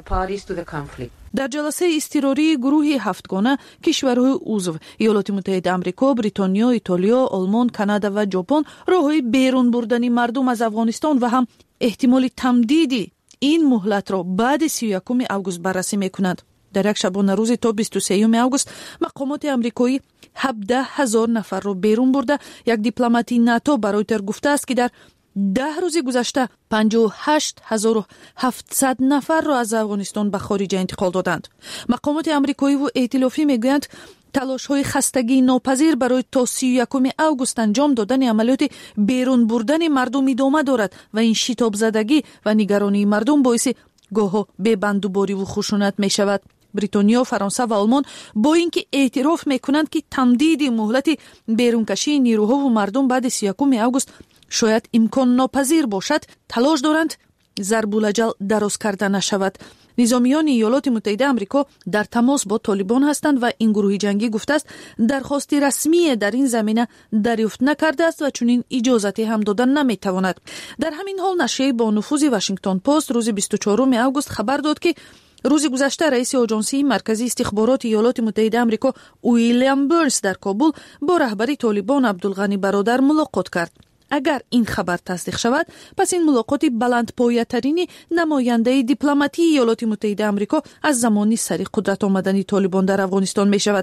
در جلسه اضطراری گروه هفتگانه کشورهای عضو ایالات متحده آمریکا، بریتانیا، ایتالیا، آلمان، کانادا و ژاپن راههای بیرون بردن مردم از افغانستان و هم احتمال تمدید این مهلت را بعد سی و یکم آگوست بررسی می‌کنند. در یک شبانه روز تا بیست و سوم آگوست مقامات آمریکایی هفده هزار نفر را بیرون برده. یک دیپلمات ناتو برای تر گفته است که در ده روز گذشته پنجاه و هشت هزار و هفتصد نفر را از افغانستان به خارج انتقال دادند. مقامات آمریکایی و ائتلافی میگویند تلاش‌های خستگی ناپذیر برای تا سی و یکم آگوست انجام دادن عملیات بیرون بردن مردم ادامه دارد و این شتاب زدگی و نگرانی مردم باعث گاه بی‌بندوباری و خشونت می شود. بریتانیا، فرانسه و آلمان با اینکه اعتراف میکنند که تمدید مهلت بیرونکشی نیروها و مردم بعد سی و یکم آگوست شاید امکان ناپذیر باشد، تلاش دارند ضرب الاجل دراز کرده نشود. نظامیان ایالات متحده آمریکا در تماس با طالبان هستند و این گروه جنگی گفته است درخواست رسمی در این زمینه دریافت نکرده است و چنین اجازتی هم دادن نمیتواند. در همین حال نشریه با نفوذ واشنگتن پست روز بیست و چهارم آگوست خبر داد که روز گذشته رئیس آژانسی مرکزی استخبارات ایالات متحده آمریکا ویلیام برنز در کابل با رهبر طالبان عبدالغنی برادر ملاقات کرد. اگر این خبر تصدیق شود، پس این ملاقات بلندپایه‌ترین نماینده دیپلماتی ایالات متحده آمریکا از زمانی سر قدرت آمدن طالبان در افغانستان می شود.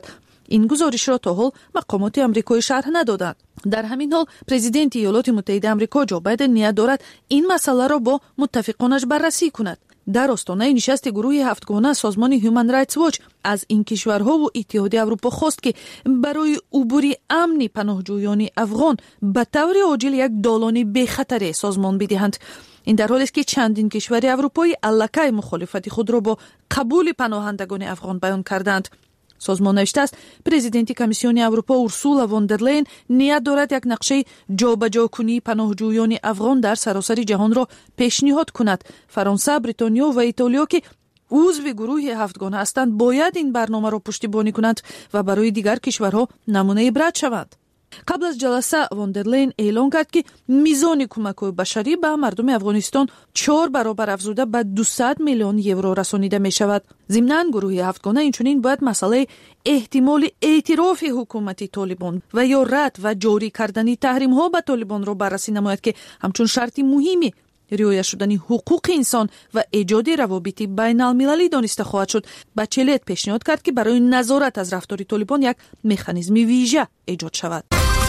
این گزارش را تا حال مقامات آمریکایی شرح ندادند. در همین حال پرزیدنت ایالات متحده آمریکا جو بایدن نیت دارد این مسئله را با متفقانش بررسی کند. در آستانه نشست گروه هفتگانه سازمان هیومن رایتس واچ از این کشورها و اتحادیه اروپا خواست که برای عبور امن پناهجویان افغان به طور عاجل یک دالان بی خطر سازمان بدهند. این در حالی است که چندین کشور اروپایی الکی مخالفت خود را با قبول پناهندگان افغان بیان کردند. سازمان نوشته است پرزیدنت کمیسیون اروپا اورسولا واندرلاین نیت دارد یک نقشه جابجا کنی پناهجویان افغان در سراسر جهان را پیشنهاد کند. فرانسه، بریتانیا و ایتالیا که عضو گروه هفتگانه هستند باید این برنامه را پشتیبانی کنند و برای دیگر کشورها نمونه عبرت شوند. قبل از جلسه واندرلاین اعلام کرد که میزان کمک‌های بشری به مردم افغانستان چهار برابر افزوده به دویست میلیون یورو رسانیده می شود. ضمناً گروه هفتگانه اینچنین باید مسئله احتمال اعتراف حکومت طالبان و یا رد و جاری کردن تحریم‌ها به طالبان را بررسی نماید که همچون شرط مهمی رعایت شدن حقوق انسان و ایجاد روابط بین المللی دانسته خواهد شد. بچلت پیشنهاد کرد که برای نظارت از رفتار طالبان یک مکانیزم ویژه ایجاد شود.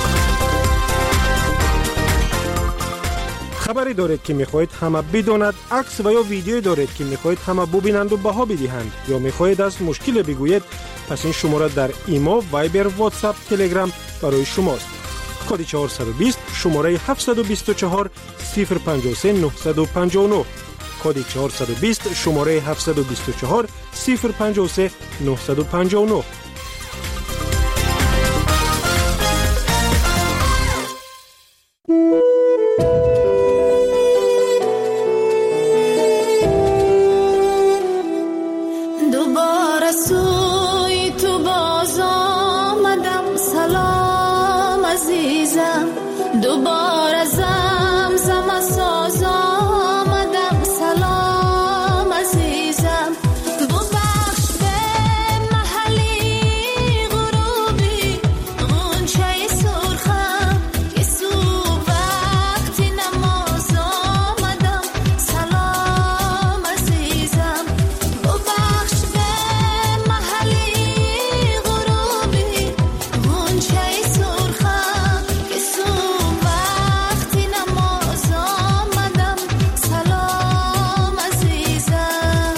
خبری دارید که میخواهید همه بداند، عکس و یا ویدیویی دارید که میخواهید همه ببینند و بها بدهند یا میخواهید از مشکل بگویید، پس این شماره در ایمو، وایبر، واتساپ، تلگرام برای شماست. کد چهارصد و بیست شماره هفتصد و بیست و چهار صفر پنجاه و سه نهصد و پنجاه و نه. کد چهارصد و بیست شماره هفتصد و بیست و چهار صفر پنجاه و سه نهصد و پنجاه و نه. دوباره سوی تو باز آمدم، سلام عزیزم. دوباره زمزم ساز آمدم، سلام عزیزم. ببخش به محلی غروبی غنچه سرخم که صبح وقتی نماز آمدم، سلام عزیزم. ببخش به محلی غروبی غنچه سرخم که صبح وقتی نماز آمدم، سلام عزیزم.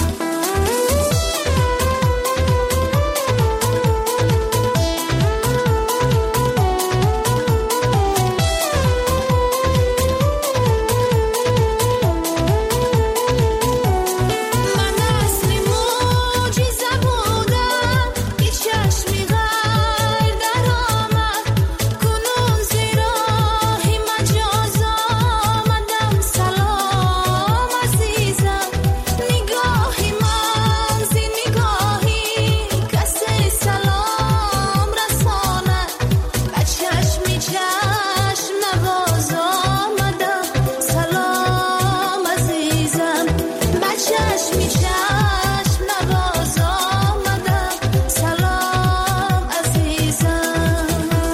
من اصلی معجزه بودم که چشمی غیر در آمد، کنون زیراهی مجاز آمدم، سلام عزیزم. نگاهی من زی نگاهی کسی سلام رساند، به چشمی چشم نواز آمدم، سلام عزیزم. به چشمی چشم نواز آمدم، سلام عزیزم.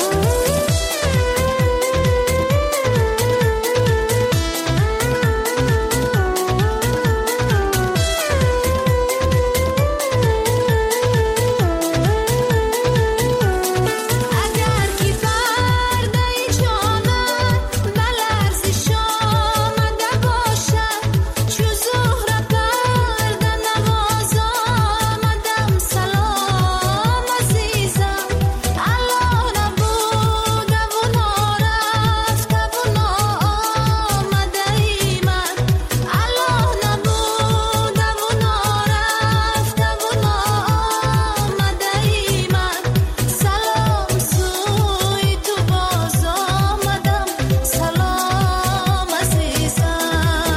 اگر کی فردای جانم به لرزش آمده باشد، چو زهره پرده نواز آمدم، سلام عزیزم. الله نبوده و نارفته و ناآمده ای من، الله نبوده و نارفته و ناآمده ای من. سلام سوی تو باز آمدم، سلام عزیزم.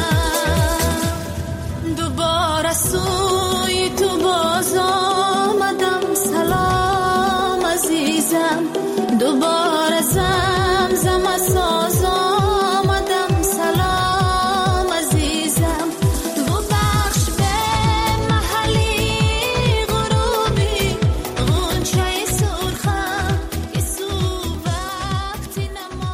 دوباره سوی تو باز آمدم، سلام عزیزم. دوباره زمزم ساز آمدم، سلام عزیزم. ببخش به محلی غروبی غنچه سرخم که صبح وقتی نماز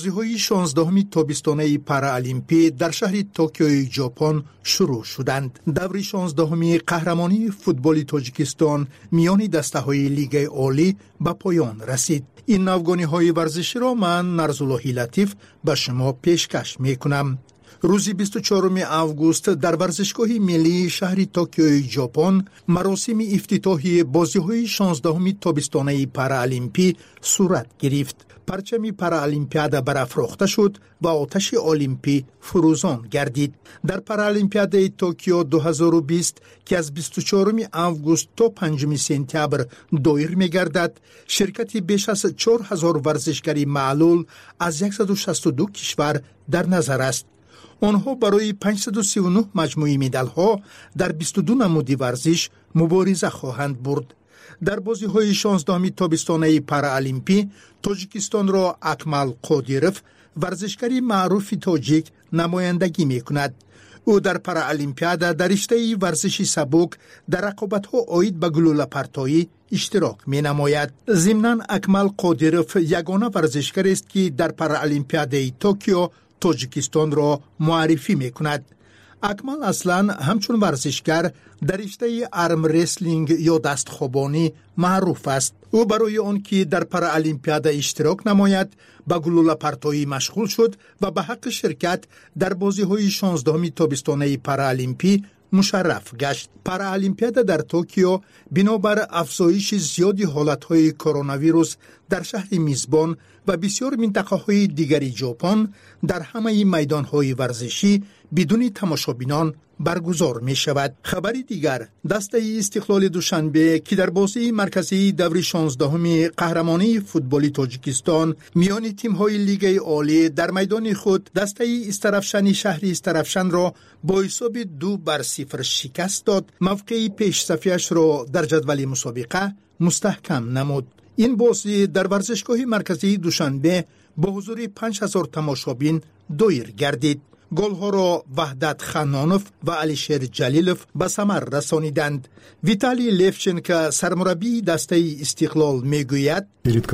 بازی‌های شانزدهم تابستانه پارالیمپی در شهر توکیو ژاپن شروع شدند. دور شانزدهم قهرمانی فوتبال تاجیکستان میان دسته‌های لیگ عالی به پایان رسید. این نوگانی‌های ورزشی را من نرزاللهی لطیف به شما پیشکش می‌کنم. روز بیست و چهارم آگوست در ورزشگاه ملی شهر توکیو ژاپن مراسم افتتاحی بازی‌های شانزدهم تابستانه پارالیمپی صورت گرفت. پرچم پارالیمپیادا برافروخته شد و آتش المپی فروزان گردید. در پارالیمپیادای توکیو دو هزار و بیست که از بیست و چهارم آگوست تا پنجم سپتامبر دایر می‌گردد، شرکت بیش از چهار هزار ورزشکار معلول از صد و شصت و دو کشور در نظر است. آنها برای پانصد و سی و نه مجموعه مدال‌ها در بیست و دو نمود ورزش مبارزه خواهند برد. در بازی‌های شانزدهم تابستانه پارالیمپی تاجیکستان را اکمل قادیروف ورزشکار معروف تاجیک نمایندگی می‌کند. او در پارالیمپیادا در رشته ورزش سبک در رقابت‌ها عاید به گلوله‌پرتایی اشتراک می‌نماید. ضمناً اکمل قادیروف یگانه ورزشکار است که در پارالیمپیادای توکیو تاجیکستان را معرفی می‌کند. اکمل اصلاً همچون ورزشکار در رشته آرم رسلینگ یا دستخوابانی معروف است. او برای آن که در پارالیمپیادا اشتراک نماید به گلوله‌پرتایی مشغول شد و به حق شرکت در بازی‌های شانزدهم تابستانه پارالیمپی مشرف گشت. پارالیمپیادا در توکیو بنابر افزایش زیادی حالت‌های کرونا ویروس در شهر میزبان و بسیار منطقه‌های دیگری ژاپن در همه میدان‌های ورزشی بدون تماشابینان برگزار می شود. خبری دیگر، دسته استقلال دوشنبه که در بازی مرکزی دور شانزدهم قهرمانی فوتبال تاجیکستان میان تیم‌های لیگ عالی در میدان خود دسته استرافشن شهر استرافشن را با حساب دو بر صفر شکست داد. موقع پیش صفیش را در جدول مسابقه مستحکم نمود. این بازی در ورزشگاه مرکزی دوشنبه با حضور پنج هزار تماشابین دایر گردید. گل‌ها را وحدت خانانوف و علیشیر جلیلوف به ثمر رسانیدند. ویتالی لیفچنکو سرمربی دسته استقلال میگوید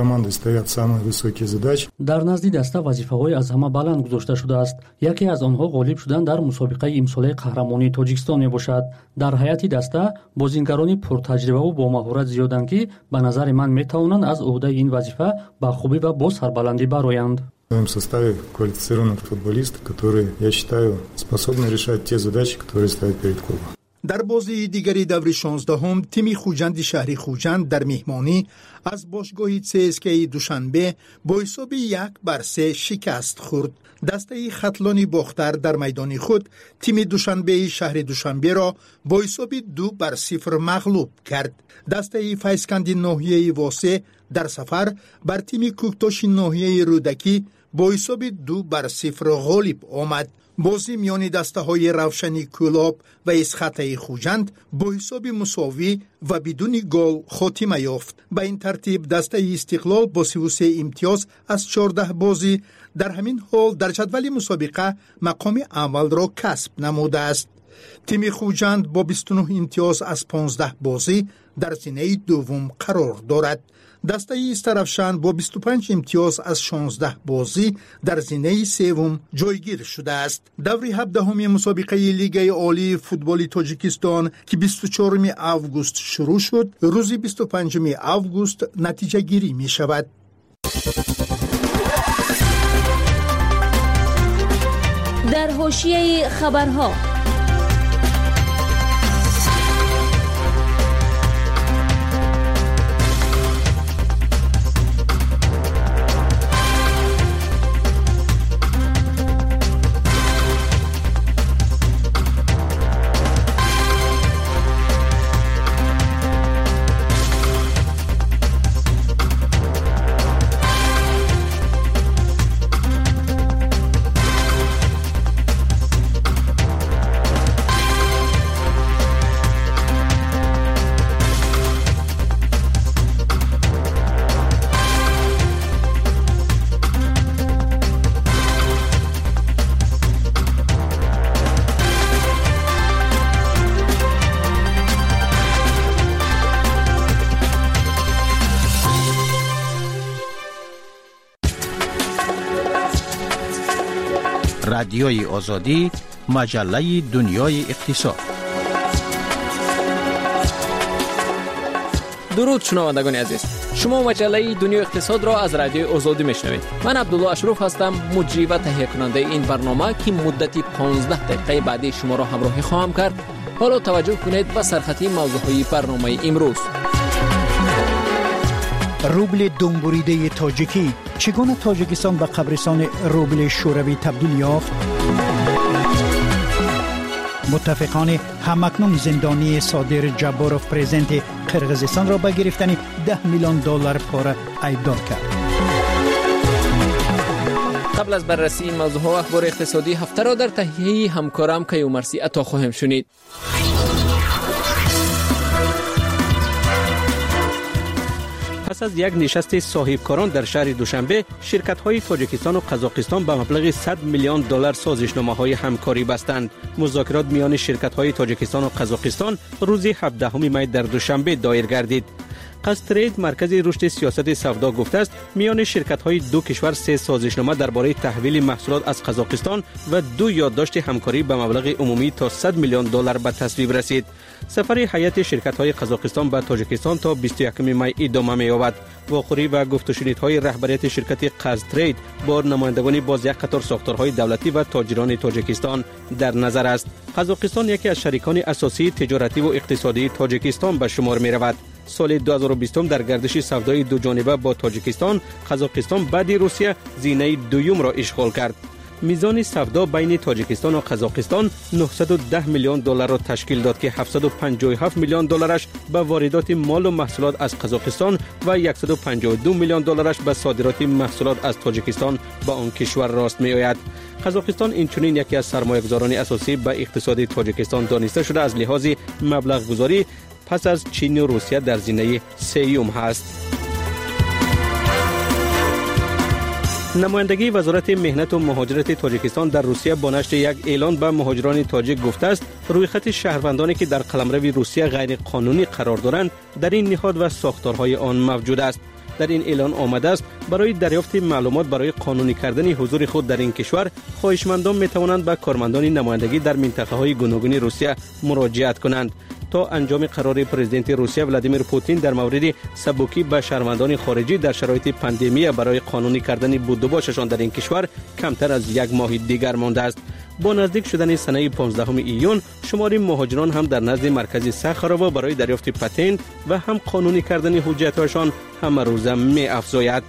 در نزد دسته وظیفه‌های از همه بلند گذاشته شده است. یکی از آنها غالب شدن در مسابقه امسال قهرمانی تاجیکستان میباشد. در هیئت دسته بازیگرانی پرتجربه و با مهارت زیادند که به نظر من میتوانند از عهده این وظیفه با خوبی و با سربلندی برآیند. В своем составе квалифицированных футболистов, которые, я считаю, способны решать те задачи, которые стоят перед клубом. در بازی دیگری دور شانزدهم تیم خوجند شهری خوجند در مهمانی از باشگاه سی اس کی دوشنبه با حساب یک بر سه شکست خورد. دسته خطلانی باختر در میدان خود تیم دوشنبه شهر دوشنبه را با حساب دو بر صفر مغلوب کرد. دسته فیسکند ناحیه واسه در سفر بر تیم کوکتاش ناحیه رودکی با حساب دو بر صفر غالب آمد. بازی میان دسته های روشنی کولاب و اسخطه خوجند با حساب مساوی و بدون گل خاتمه یافت. به این ترتیب دسته استقلال با سی و سه امتیاز از چهارده بازی در همین حال در جدول مسابقه مقام اول را کسب نموده است. تیم خوجند با بیست و نه امتیاز از پانزده بازی در زینه دوم قرار دارد. دسته استرافشن با بیست و پنج امتیاز از شانزده بازی در زینه سوم جایگیر شده است. دور هفدهم مسابقه لیگ عالی فوتبال تاجیکستان که بیست و چهارم آگوست شروع شد، روز بیست و پنجم آگوست نتیجه گیری می شود. در حاشیه خبرها رادیوی آزادی، مجله دنیای اقتصاد. درود شنوندگان عزیز، شما مجله دنیای اقتصاد را از رادیوی آزادی میشنوید. من عبدالله اشرف هستم، مجری و تهیه کننده این برنامه که مدتی پانزده دقیقه بعدی شما را همراهی خواهم کرد. حالا توجه کنید به سرخطی موضوعهای برنامه امروز. روبل دنبوریده تاجیکی، چگونه تاجیکستان به قبرستان روبل شوروی تبدیل یافت؟ متفقان همکنون زندانی صادر جباروف پرزیدنت قرقیزستان را به گرفتن ده میلیون دلار پاره ایدار کرد. قبل از بررسی این موضوع و اخبار اقتصادی هفته را در تهیه همکارم کیومرثی عطا خواهیم شنید. پس از یک نشست صاحبکاران در شهر دوشنبه، شرکت‌های تاجیکستان و قزاقستان به مبلغ صد میلیون دلار سازشنامه‌های همکاری بستند. مذاکرات میان شرکت‌های تاجیکستان و قزاقستان روز هفدهم می در دوشنبه دایر گردید. قزترید مرکز رشد سیاست سودا گفته است میان شرکت‌های دو کشور سه سازشنامه درباره تحویل محصولات از قزاقستان و دو یادداشت همکاری به مبلغ عمومی تا صد میلیون دلار به تصویب رسید. سفر هیئت شرکت‌های قزاقستان به تاجیکستان تا بیست و یکم می ادامه می‌یابد. واخوری و گفت و شنیدهای رهبریت شرکت قزترید با نمایندگان باز یک قطار ساختارهای دولتی و تاجران تاجیکستان در نظر است. قزاقستان یکی از شریکان اساسی تجارتی و اقتصادی تاجیکستان به شمار می‌رود. سال دو هزار و بیست در گردش سودای دو جانبه با تاجیکستان، قزاقستان بعد روسیه زینه دوم را اشغال کرد. میزان سودا بین تاجیکستان و قزاقستان نهصد و ده میلیون دلار را تشکیل داد که هفتصد و پنجاه و هفت میلیون دلارش به واردات مال و محصولات از قزاقستان و صد و پنجاه و دو میلیون دلارش به صادرات محصولات از تاجیکستان به آن کشور راست می آید. قزاقستان اینچنین یکی از سرمایه‌گذاران اساسی به اقتصاد تاجیکستان دانسته شده از لحاظ مبلغ گذاری پس از چین و روسیه در زینه سوم هست. نمایندگی وزارت مهنت و مهاجرت تاجیکستان در روسیه با نشر یک اعلان به مهاجران تاجیک گفته است روی خط شهروندانی که در قلمرو روسیه غیر قانونی قرار دارند در این نهاد و ساختارهای آن موجود است. در این اعلان آمده است برای دریافت معلومات برای قانونی کردن حضور خود در این کشور، خواهشمندان می توانند به کارمندان نمایندگی در منطقه‌های گوناگون روسیه مراجعت کنند. تا انجام قرار پرزیدنت روسیه ولادیمیر پوتین در مورد سبکی به شهروندان خارجی در شرایط پاندمی برای قانونی کردن بود و باششان در این کشور کمتر از یک ماه دیگر مانده است. با نزدیک شدن سنه پانزدهم ایون، شمار مهاجران هم در نزد مرکز سخراوا برای دریافت پتنت و هم قانونی کردن حجت‌هایشان همه روزه می افزاید.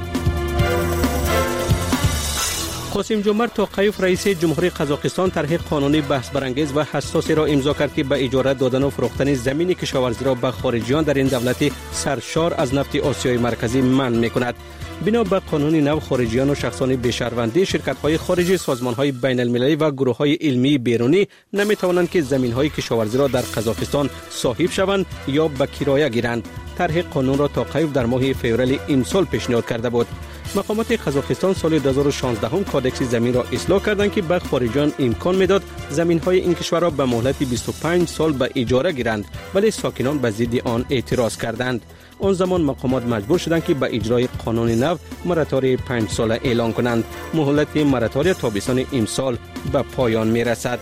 قاسم جمعه توقیف رئیس جمهوری قزاقستان طرح قانونی بحث برانگیز و حساسی را امضا کرد که به اجاره دادن و فروختن زمین کشاورزی را به خارجیان در این دولت سرشار از نفت آسیای مرکزی منع می‌کند. بنا به قانون نو، خارجیان و شخصان بی‌شهروندی، شرکت‌های خارجی، سازمان‌های بین‌المللی و گروه‌های علمی بیرونی نمی‌توانند که زمین‌های کشاورزی را در قزاقستان صاحب شوند یا به کرایه گیرند. طرح قانون را توقیف در ماه فوریه امسال پیشنهاد کرده بود. مقامات قزاقستان سال دو هزار و شانزده هم کادکس زمین را اصلاح کردند که به خارجیان امکان میداد زمین‌های این کشور را به مهلت بیست و پنج سال به اجاره گیرند، ولی ساکنان به ضد آن اعتراض کردند. آن زمان مقامات مجبور شدند که به اجرای قانون نو مراتوری پنج ساله اعلان کنند. مهلت مراتوری تابستان امسال به پایان میرسد.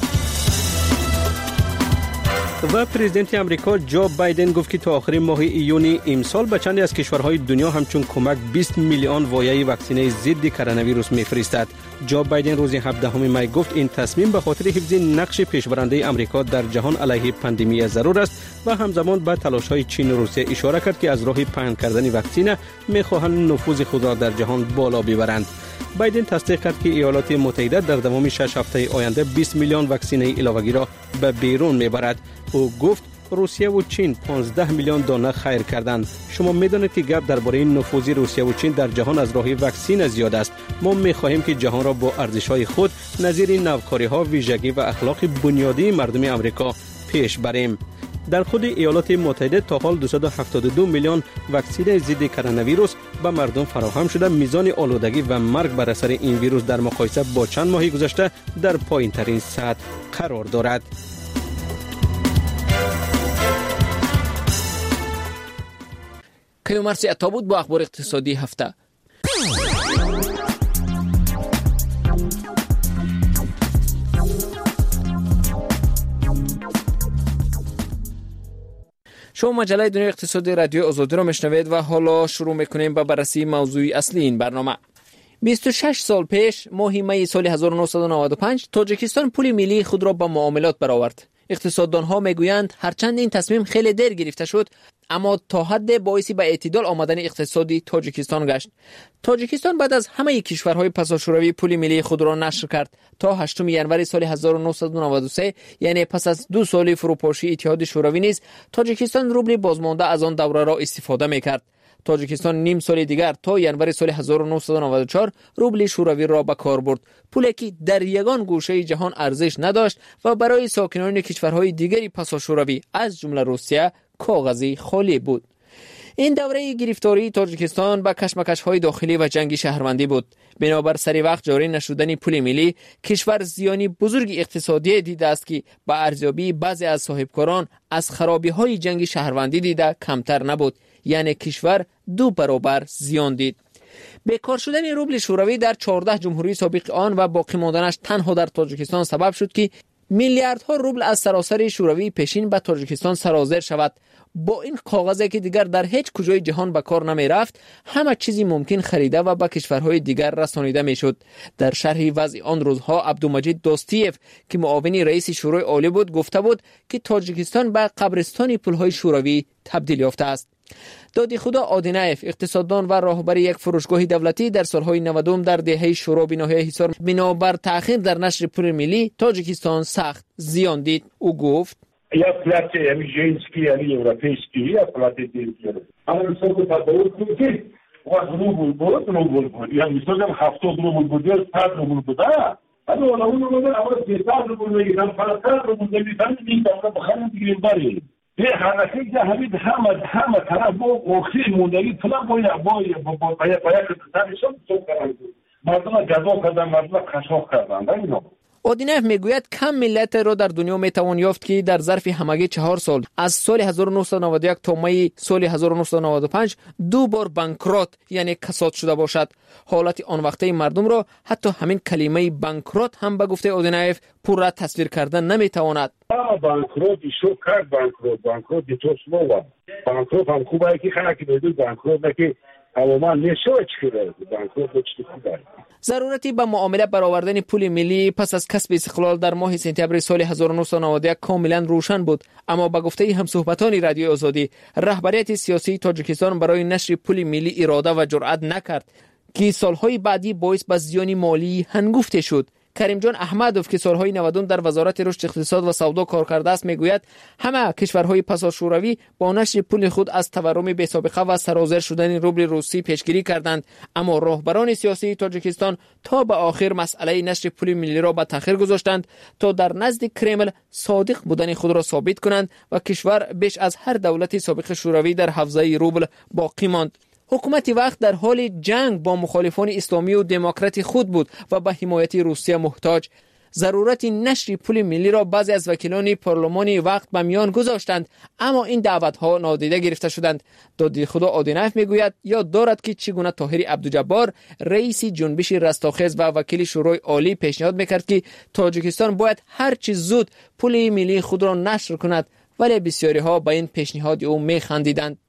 و پرزیدنت امریکا جو بایدن گفت که تا آخر ماه ایون امسال به چند از کشورهای دنیا همچون کمک بیست میلیون وایه واکسینه ضد کرونا ویروس میفرستد. جو بایدن روز هفدهم می گفت این تصمیم به خاطر حفظ نقش پیشبرنده امریکا در جهان علیه پاندمی ضرور است و همزمان به تلاش‌های چین و روسیه اشاره کرد که از راه پهن کردن واکسن می‌خواهند نفوذ خود را در جهان بالا ببرند. بایدن تصدیق کرد که ایالات متحده در تمام شش هفته آینده بیست میلیون واکسینه علاوه‌ای را به بیرون میبرد. او گفت روسیه و چین پانزده میلیون دانه خیر کردند. شما میدانید که گپ درباره نفوذ روسیه و چین در جهان از راه واکسن زیاد است. ما می‌خواهیم که جهان را با ارزش‌های خود نظیر نوکاری‌ها، ویژگی و اخلاق بنیادی مردم آمریکا پیش بریم. در خود ایالات متحده تا حال دویست و هفتاد و دو میلیون واکسن ضد کرونا ویروس به مردم فراهم شده. میزان آلودگی و مرگ بر اثر این ویروس در مقایسه با چند ماه گذشته در پایین‌ترین سطح قرار دارد. کیومرثی عطا بود با اخبار اقتصادی هفته. شما مجله دنیای اقتصادی رادیو آزادی را میشنوید و حالا شروع میکنیم با بررسی موضوع اصلی این برنامه. بیست و شش سال پیش ماه می سال هزار و نهصد و نود و پنج تاجیکستان پول ملی خود را به معاملات برآورد. اقتصاددانها میگویند هرچند این تصمیم خیلی دیر گرفته شد اما تا حد باعثی به اعتدال آمدن اقتصادی تاجیکستان گشت. تاجیکستان بعد از همه کشورهای پساشوروی پول ملی خود را نشر کرد تا هشتم ژانویه سال هزار و نهصد و نود و سه، یعنی پس از دو سال فروپاشی اتحاد شوروی نیز تاجیکستان روبل بازمانده از آن دوره را استفاده میکرد. تاجیکستان نیم سال دیگر تا ژانویه سال هزار و نهصد و نود و چهار روبل شوروی را به کار برد، پولی که در یگان گوشه جهان ارزش نداشت و برای ساکنان کشورهای دیگری پساشوروی از جمله روسیه کاغذی خالی بود. این دوره گرفتاری تاجیکستان با کشمکش‌های داخلی و جنگ شهروندی بود. بنابر سری وقت جاری نشدن پول ملی، کشور زیانی بزرگ اقتصادی دیده است که با ارزیابی بعضی از صاحبکاران از خرابی‌های جنگ شهروندی دیده کمتر نبود، یعنی کشور دو برابر زیان دید. بیکار شدن روبل شوروی در چهارده جمهوری سابق آن و باقی ماندنش تنها در تاجیکستان سبب شد که میلیاردها روبل از سراسر شوروی پیشین به تاجیکستان سرازیر شود. با این کاغذی که دیگر در هیچ کجای جهان به کار نمی رفت، همه چیزی ممکن خریده و به کشورهای دیگر رسانیده می شد. در شرح وضع آن روزها عبدالمجید دوستیف که معاون رئیس شورای عالی بود گفته بود که تاجیکستان به قبرستان پولهای شوروی تبدیل یافته است. دادی خدا آدینایف، اقتصاددان و راهبر یک فروشگاه دولتی در سالهای نود در دهه شورا به ناحیه حصار، بنابر تأخیر در نشر پول ملی تاجیکستان سخت زیان دید. او گفت: Я платил, я женский, я европейский, я платил деньги. А на высокой поддержке у вас рубль будет, рубль будет. Я не сказал, хавтод рубль будет, пять рубль будет, да? А ну, на уровне рубля, а вот пятьдесят рубль, там пятьдесят рубль, там не там, там бахаем гривнарий. Я ханахи, я хамид, хамад, хамад, хамад, бог, охи, мудари, туда боя, боя, боя, боя, боя, там еще все каранты. Мардума газок кадан, мардума кашок кадан, да, не? آدینف میگوید کم ملت را در دنیا میتوان یافت که در ظرف همگی چهار سال از سال هزار و نهصد و نود و یک تا می سال هزار و نهصد و نود و پنج دو بار بانکرات یعنی کساد شده باشد. حالت آن وقته مردم را حتی همین کلمه بانکرات هم به گفته آدینف پورا تصویر کردن نمیتواند. بانکرات شو کرد بانکرات بانکرات تو سلوا بانکرات هم خوبه که خلک بدون بانکرات که اما نشو چیکاره بانکرات چی خوبه. ضرورتی به معامله برآوردن پول ملی پس از کسب استقلال در ماه سپتامبر سال هزار و نهصد و نود و یک کاملا روشن بود، اما به گفته همصحبتان رادیو آزادی رهبریت سیاسی تاجیکستان برای نشر پول ملی اراده و جرأت نکرد که سالهای بعدی باعث به زیان مالی هنگفته شد. کریم جان احمدوف که سالهای نود در وزارت رشد اقتصاد و سودا کار کرده است میگوید همه کشورهای پساشوروی با نشر پول خود از تورم بی‌سابقه و سرازیر شدن روبل روسی پیشگیری کردند، اما راهبران سیاسی تاجیکستان تا به آخر مسئله نشر پول ملی را به تأخیر گذاشتند تا در نزد کرمل صادق بودن خود را ثابت کنند و کشور بیش از هر دولت سابق شوروی در حوزه روبل باقی ماند. حکومت وقت در حال جنگ با مخالفان اسلامی و دموکرات خود بود و به حمایت روسیه محتاج. ضرورت نشر پول ملی را بعضی از وکیلان پارلمانی وقت به میان گذاشتند، اما این دعوت‌ها نادیده گرفته شدند. دادی خدا آدینف میگوید یاد دارد که چگونه طاهر عبدالجبار رئیس جنبش رستاخیز و وکیل شورای عالی پیشنهاد میکرد که تاجیکستان باید هر چه زود پول ملی خود را نشر کند، ولی بسیاری ها به این پیشنهاد او میخندیدند.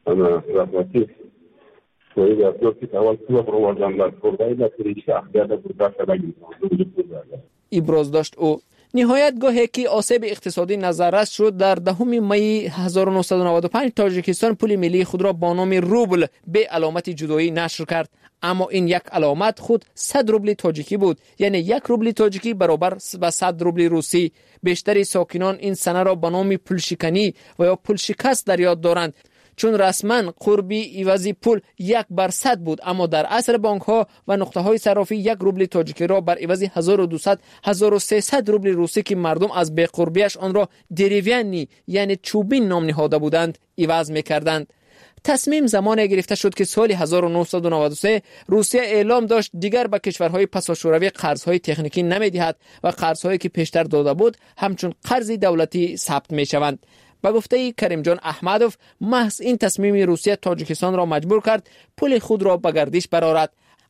ابراز داشت او. نهایت گاهی که آسیب اقتصادی نظررس شد در دهم می هزار و نهصد و نود و پنج تاجیکستان پول ملی خود را با نام روبل به علامت جدایی نشر کرد، اما این یک علامت خود صد روبل تاجیکی بود، یعنی یک روبل تاجیکی برابر با صد روبل روسی. بیشتر ساکنان این سنه را به نام پولشکنی و یا پول شکست در یاد دارند، چون رسما قربی عوضی پول یک بر صد بود، اما در اصل بانک ها و نقطه های صرافی یک روبل تاجیکی را بر عوض هزار و دویست هزار و سیصد روبل روسی که مردم از بی قربیش آن را دریوینی یعنی چوبین نام نهاده بودند عوض می‌کردند. تصمیم زمان گرفته شد که سال هزار و نهصد و نود و سه روسیه اعلام داشت دیگر به کشورهای پساشوروی قرضهای تکنیکی نمی‌دهد و قرضهایی که پیشتر داده بود همچون قرض دولتی ثبت می‌شوند. با گفته کریم جان احمدوف محض این تصمیم روسیه تاجیکستان را مجبور کرد پول خود را به گردش برآورد،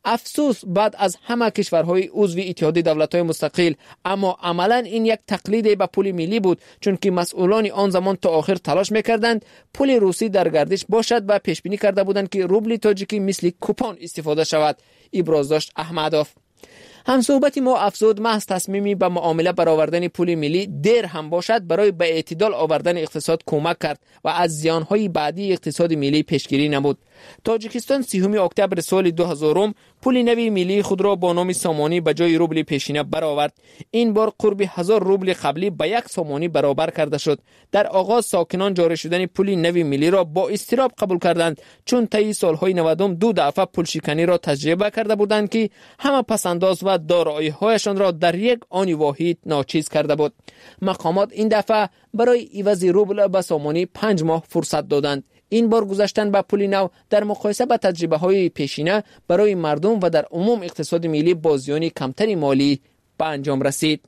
افسوس بعد از همه کشورهای عضو اتحاد دولت‌های مستقل، اما عملاً این یک تقلید به پول ملی بود، چون که مسئولان آن زمان تا آخر تلاش می‌کردند پول روسی در گردش باشد و پیش بینی کرده بودند که روبل تاجیکی مثل کوپان استفاده شود. ابراز داشت احمدوف. هم صحبت ما افزود محض تصمیمی به معامله برآوردن پول ملی دیر هم باشد برای به اعتدال آوردن اقتصاد کمک کرد و از زیانهای بعدی اقتصاد ملی پیشگیری نمود. تاجیکستان سیوم اکتبر سال دو هزار پول نوی ملی خود را با نام سامانی به جای روبل پیشینه برآورد. این بار قرب هزار روبل قبلی به یک سامانی برابر کرده شد. در آغاز ساکنان جاری شدن پول نوی ملی را با اضطراب قبول کردند، چون طی سالهای نودم دو دفعه پول شکنی را تجربه کرده بودند که همه پسنداز و دارایی‌هایشان را در یک آن واحد ناچیز کرده بود. مقامات این دفعه برای عوض روبل به سامانی پنج ماه فرصت دادند. این بار گذاشتن به پول نو در مقایسه با تجربه های پیشینه برای مردم و در عموم اقتصاد ملی با زیان کمتری مالی به انجام رسید.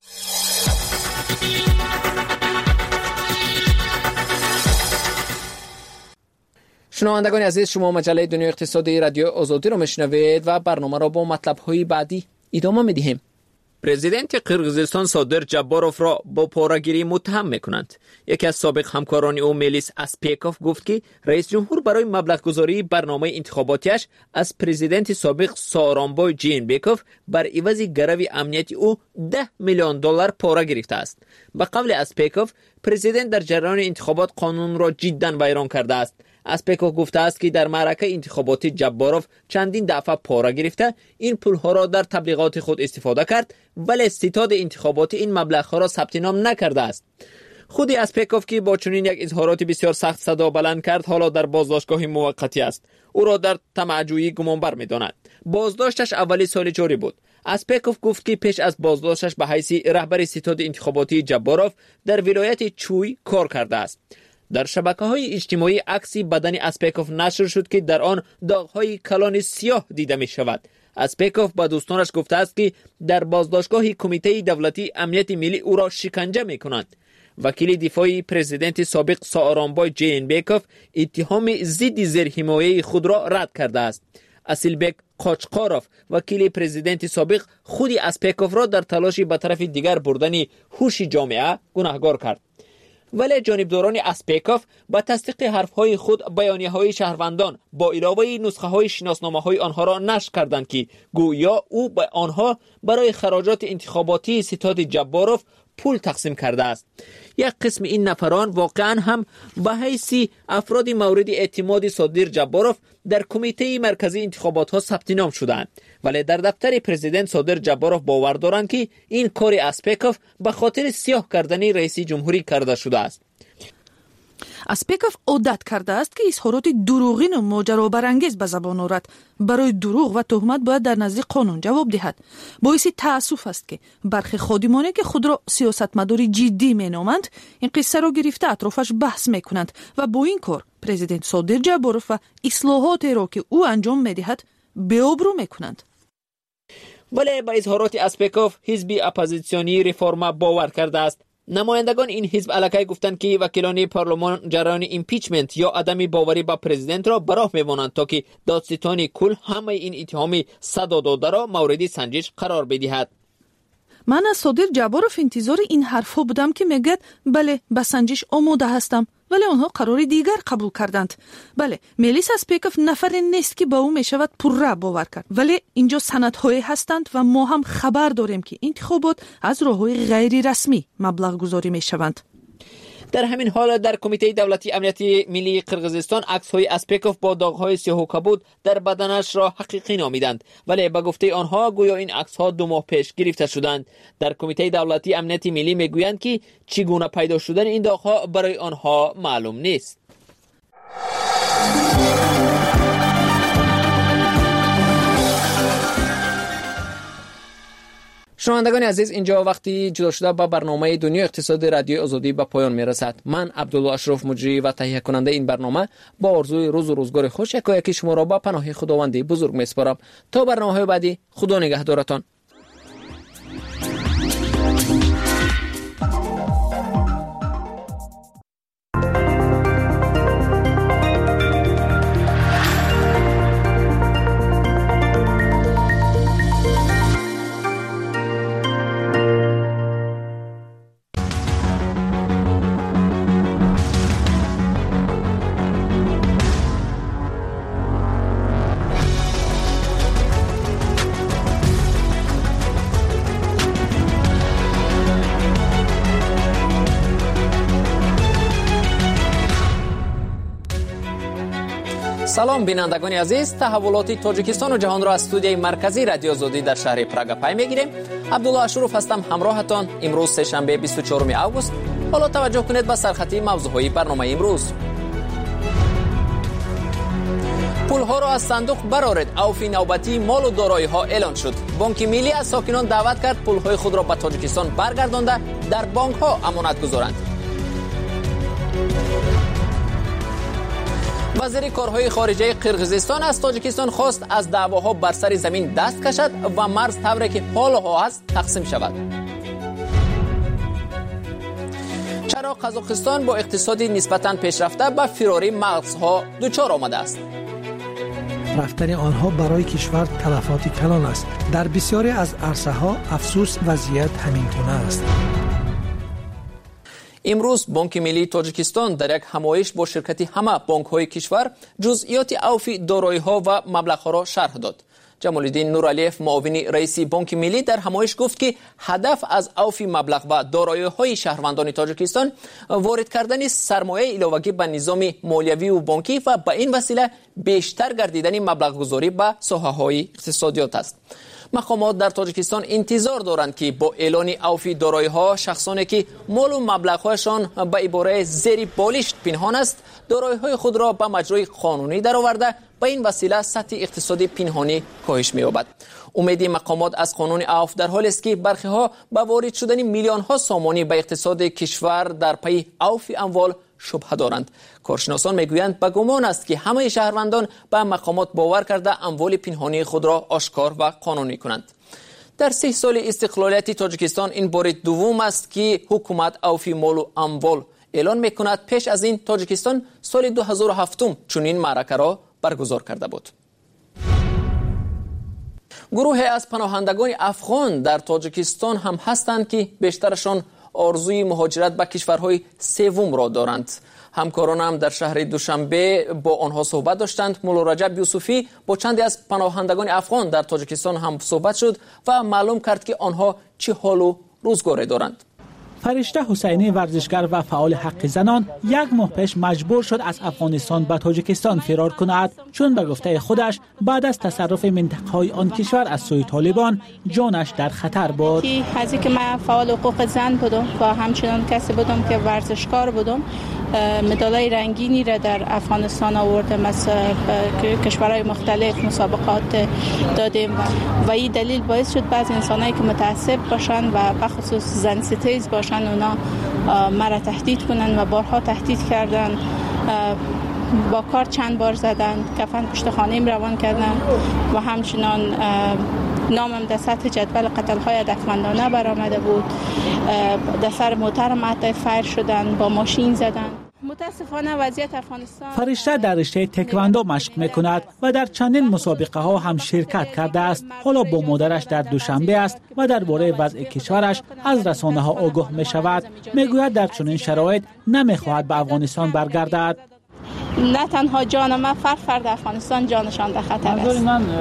شنوندگان عزیز، شما مجله دنیا اقتصادی رادیو آزادی را میشنوید و برنامه را با مطلب های بعدی ادامه میدهیم. پرزیدنت قرقیزستان صادر جباروف را با پاره‌گیری متهم میکنند. یکی از سابق همکاران او میلیس اسپیکوف گفت که رئیس جمهور برای مبلغ گذاری برنامه انتخاباتیش از پرزیدنت سابق سارانبای جینبکوف بر عوض گرو امنیتی او ده میلیون دلار پاره گرفته است. به قول اسپیکوف، پرزیدنت در جریان انتخابات قانون را جداً ویران کرده است. اسپیکوف گفته است که در معرکه انتخاباتی جباروف چندین دفعه پاره گرفته این پولها را در تبلیغات خود استفاده کرد، ولی ستاد انتخاباتی این مبلغ را ثبت نام نکرده است. خود اسپیکوف که با چنین یک اظهارات بسیار سخت صدا بلند کرد، حالا در بازداشتگاه موقتی است. او را در طمع‌جویی گمانبر می‌داند. بازداشتش اولی سال جاری بود. اسپیکوف گفت که پیش از بازداشتش به حیث رهبر ستاد انتخاباتی جباروف در ولایت چوی کار کرده است. در شبکه‌های اجتماعی عکسی بدن اسپیکوف نشر شد که در آن داغ‌های کلان سیاه دیده می‌شود. اسپیکوف با دوستانش گفته است که در بازداشتگاه کمیته دولتی امنیت ملی او را شکنجه می‌کنند. وکیل دفاعی پرزیدنت سابق سارانبای جینبکوف اتهام ضد زیرحمایه خود را رد کرده است. اسیلبک قاچقاروف وکیل پرزیدنت سابق خود اسپیکوف را در تلاشی به طرف دیگر بردن هوش جامعه گناهکار کرد. ولی جانبداران اسپیکوف با تصدیق حرفهای خود بیانیه‌های شهروندان با علاوه نسخه‌های شناسنامه‌های آنها را نشر کردند که گویا او به آنها برای خراجات انتخاباتی ستاد جباروف پول تقسیم کرده است. یک قسم این نفران واقعا هم به حیث افراد مورد اعتماد صادر جباروف در کمیته مرکزی انتخابات ها ثبت نام شدند، ولی در دفتر پرزیدنت صادر جباروف باور دارند که این کار اسپیکوف به خاطر سیاه کردن رئیس جمهوری کرده شده است. اسپیکوف عادت کرده است که اظهارات دروغین و ماجرابرانگیز به زبان آورد. برای دروغ و تهمت باید در نزد قانون جواب دهد. باعث تأسف است که برخی خادمانی که خود را سیاستمداری جدی مینامند این قصه را گرفته اطرافش بحث میکنند و با این کار پرزیدنت صادر جباروف و اصلاحاتی را که او انجام میدهد بی‌آبرو میکنند. ولی با اظهارات اسپیکوف حزب اپوزیسیونی ریفورما باور کرده است. نمایندگان این حزب علاقه گفتند که وکیلان پارلمان جریان ایمپیچمنت یا عدم باوری با پرزیدنت را براه می‌مانند تا که دادستان کل همه این اتهام صدا داده را مورد سنجش قرار بدهد. من از صادر جباروف انتظار این حرفها بودم که میگد بله به سنجش آماده هستم، ولی آنها قرار دیگر قبول کردند. بله، میلیس اسپیکوف نفر نیست که با او میشود پرره باور کرد، ولی اینجا سندهای هستند و ما هم خبر داریم که انتخابات از راههای غیر رسمی مبلغ گذاری میشوند. در همین حال در کمیته دولتی امنیت ملی قرقیزستان عکس‌های اسپیکوف با داغ‌های سیاه و کبود در بدنش را حقیقی نامیدند، ولی به گفته آنها گویا این عکس‌ها دو ماه پیش گرفته شدند. در کمیته دولتی امنیت ملی میگویند که چگونه پیدا شدن این داغ‌ها برای آنها معلوم نیست. شنوندگان عزیز، اینجا وقتی جدا شده با برنامه دنیا اقتصاد رادیو آزادی به پایان میرسد. من عبدالله اشرف مجری و تهیه کننده این برنامه با آرزوی روز و روزگار خوش یکایک شما را با پناه خداوند بزرگ میسپارم. تا برنامه‌های بعدی، خدا نگهدارتان. سلام بینندگان عزیز، تحولات تاجیکستان و جهان را از استودیوی مرکزی رادیو آزادی در شهر پراگ پی میگیریم. عبدالله اشرف هستم همراهتان. امروز سه شنبه بیست و چهارم اوگوست. حالا توجه کنید به سرخطی موضوعهای برنامه امروز. پولها را از صندوق برآورید. اوفی نوبتی مال و دارایی ها اعلان شد. بانک ملی از ساکنان دعوت کرد پولهای خود را به تاجیکستان برگردانده در بانک ها امانت گذارند. وزیر کارهای خارجه قرقیزستان از تاجیکستان خواست از دعواها بر سر زمین دست کشد و مرز طوری که حالها است تقسیم شود. چرا قزاقستان با اقتصادی نسبتاً پیشرفته به فراری مغزها دچار آمده است؟ رفتن آنها برای کشور تلفاتی کلان است. در بسیاری از عرصه‌ها افسوس وضعیت همین گونه است. امروز بانک ملی تاجیکستان در یک همایش با شرکت همه بانک‌های کشور جزئیات اوفی دارایی‌ها و مبلغ‌ها را شرح داد. جمال الدین نورالیف معاون رئیس بانک ملی در همایش گفت که هدف از اوفی مبلغ و دارایی‌های شهروندان تاجیکستان وارد کردن سرمایه علاوه‌ای به نظام مالیوی و بانکی و به این وسیله بیشتر گردیدن مبلغ گذاری به ساحه‌های اقتصادیات است. مقامات در تاجیکستان انتظار دارند که با اعلان اوفی دارایی‌ها شخصانی که مال و مبلغ‌هایشان به عباره زیر بالشت پنهان است دارایی‌های خود را به مجرای قانونی درآورده به این وسیله سطح اقتصادی پنهانی کاهش می‌یابد. امید مقامات از قانون اوف در حالی است که برخی‌ها به وارد شدن میلیون‌ها سامانی به اقتصاد کشور در پی اوف اموال شبهه دارند. کارشناسان میگویند به گمان است که همه شهروندان به مقامات باور کرده اموال پنهانی خود را آشکار و قانونی کنند. در سه سال استقلالیت تاجیکستان این بار دوم است که حکومت اوفی مال و اموال اعلان میکند. پیش از این تاجیکستان سال دو هزار و هفت چنین معرکه را برگزار کرده بود. گروهی از پناهندگان افغان در تاجیکستان هم هستند که بیشترشان آرزوی مهاجرت به کشورهای سوم را دارند. همکاران هم در شهر دوشنبه با آنها صحبت داشتند. مولا رجب یوسفی با چندی از پناهندگان افغان در تاجیکستان هم صحبت شد و معلوم کرد که آنها چه حال و روزگاری دارند. فرشته حسینی ورزشگر و فعال حق زنان یک ماه پیش مجبور شد از افغانستان به تاجیکستان فرار کند چون به گفته خودش بعد از تصرف منطقه‌های آن کشور از سوی طالبان جانش در خطر بود. از اینکه من فعال حقوق زن بودم و همچنان کسی بودم که ورزشکار بودم، مدالای رنگینی را در افغانستان آوردم، از کشورهای مختلف مسابقات دادیم و این دلیل باعث شد بعضی انسانایی که متعصب باشن و بخصوص زن ستیز باشن اونا مرا تهدید کنن و بارها تهدید کردن، با کار چند بار زدن، کفن پشت خانه‌ام روان کردن و همچنان نامم در سطح جدول قتل‌های هدفمندانه برآمده بود. در سر موترم حتی فایر شدن، با ماشین زدن. متاسفانه وضعیت افغانستان. فرشته در رشته تکواندو مشق می‌کند و در چندین مسابقه ها هم شرکت کرده است. حالا با مادرش در دوشنبه است و درباره وضع کشورش از رسانه ها آگاه می‌شود. میگوید در چنین شرایط نمی‌خواهد به افغانستان برگردد. نه تنها جان ما، فرد فرد افغانستان جانشان در خطر است.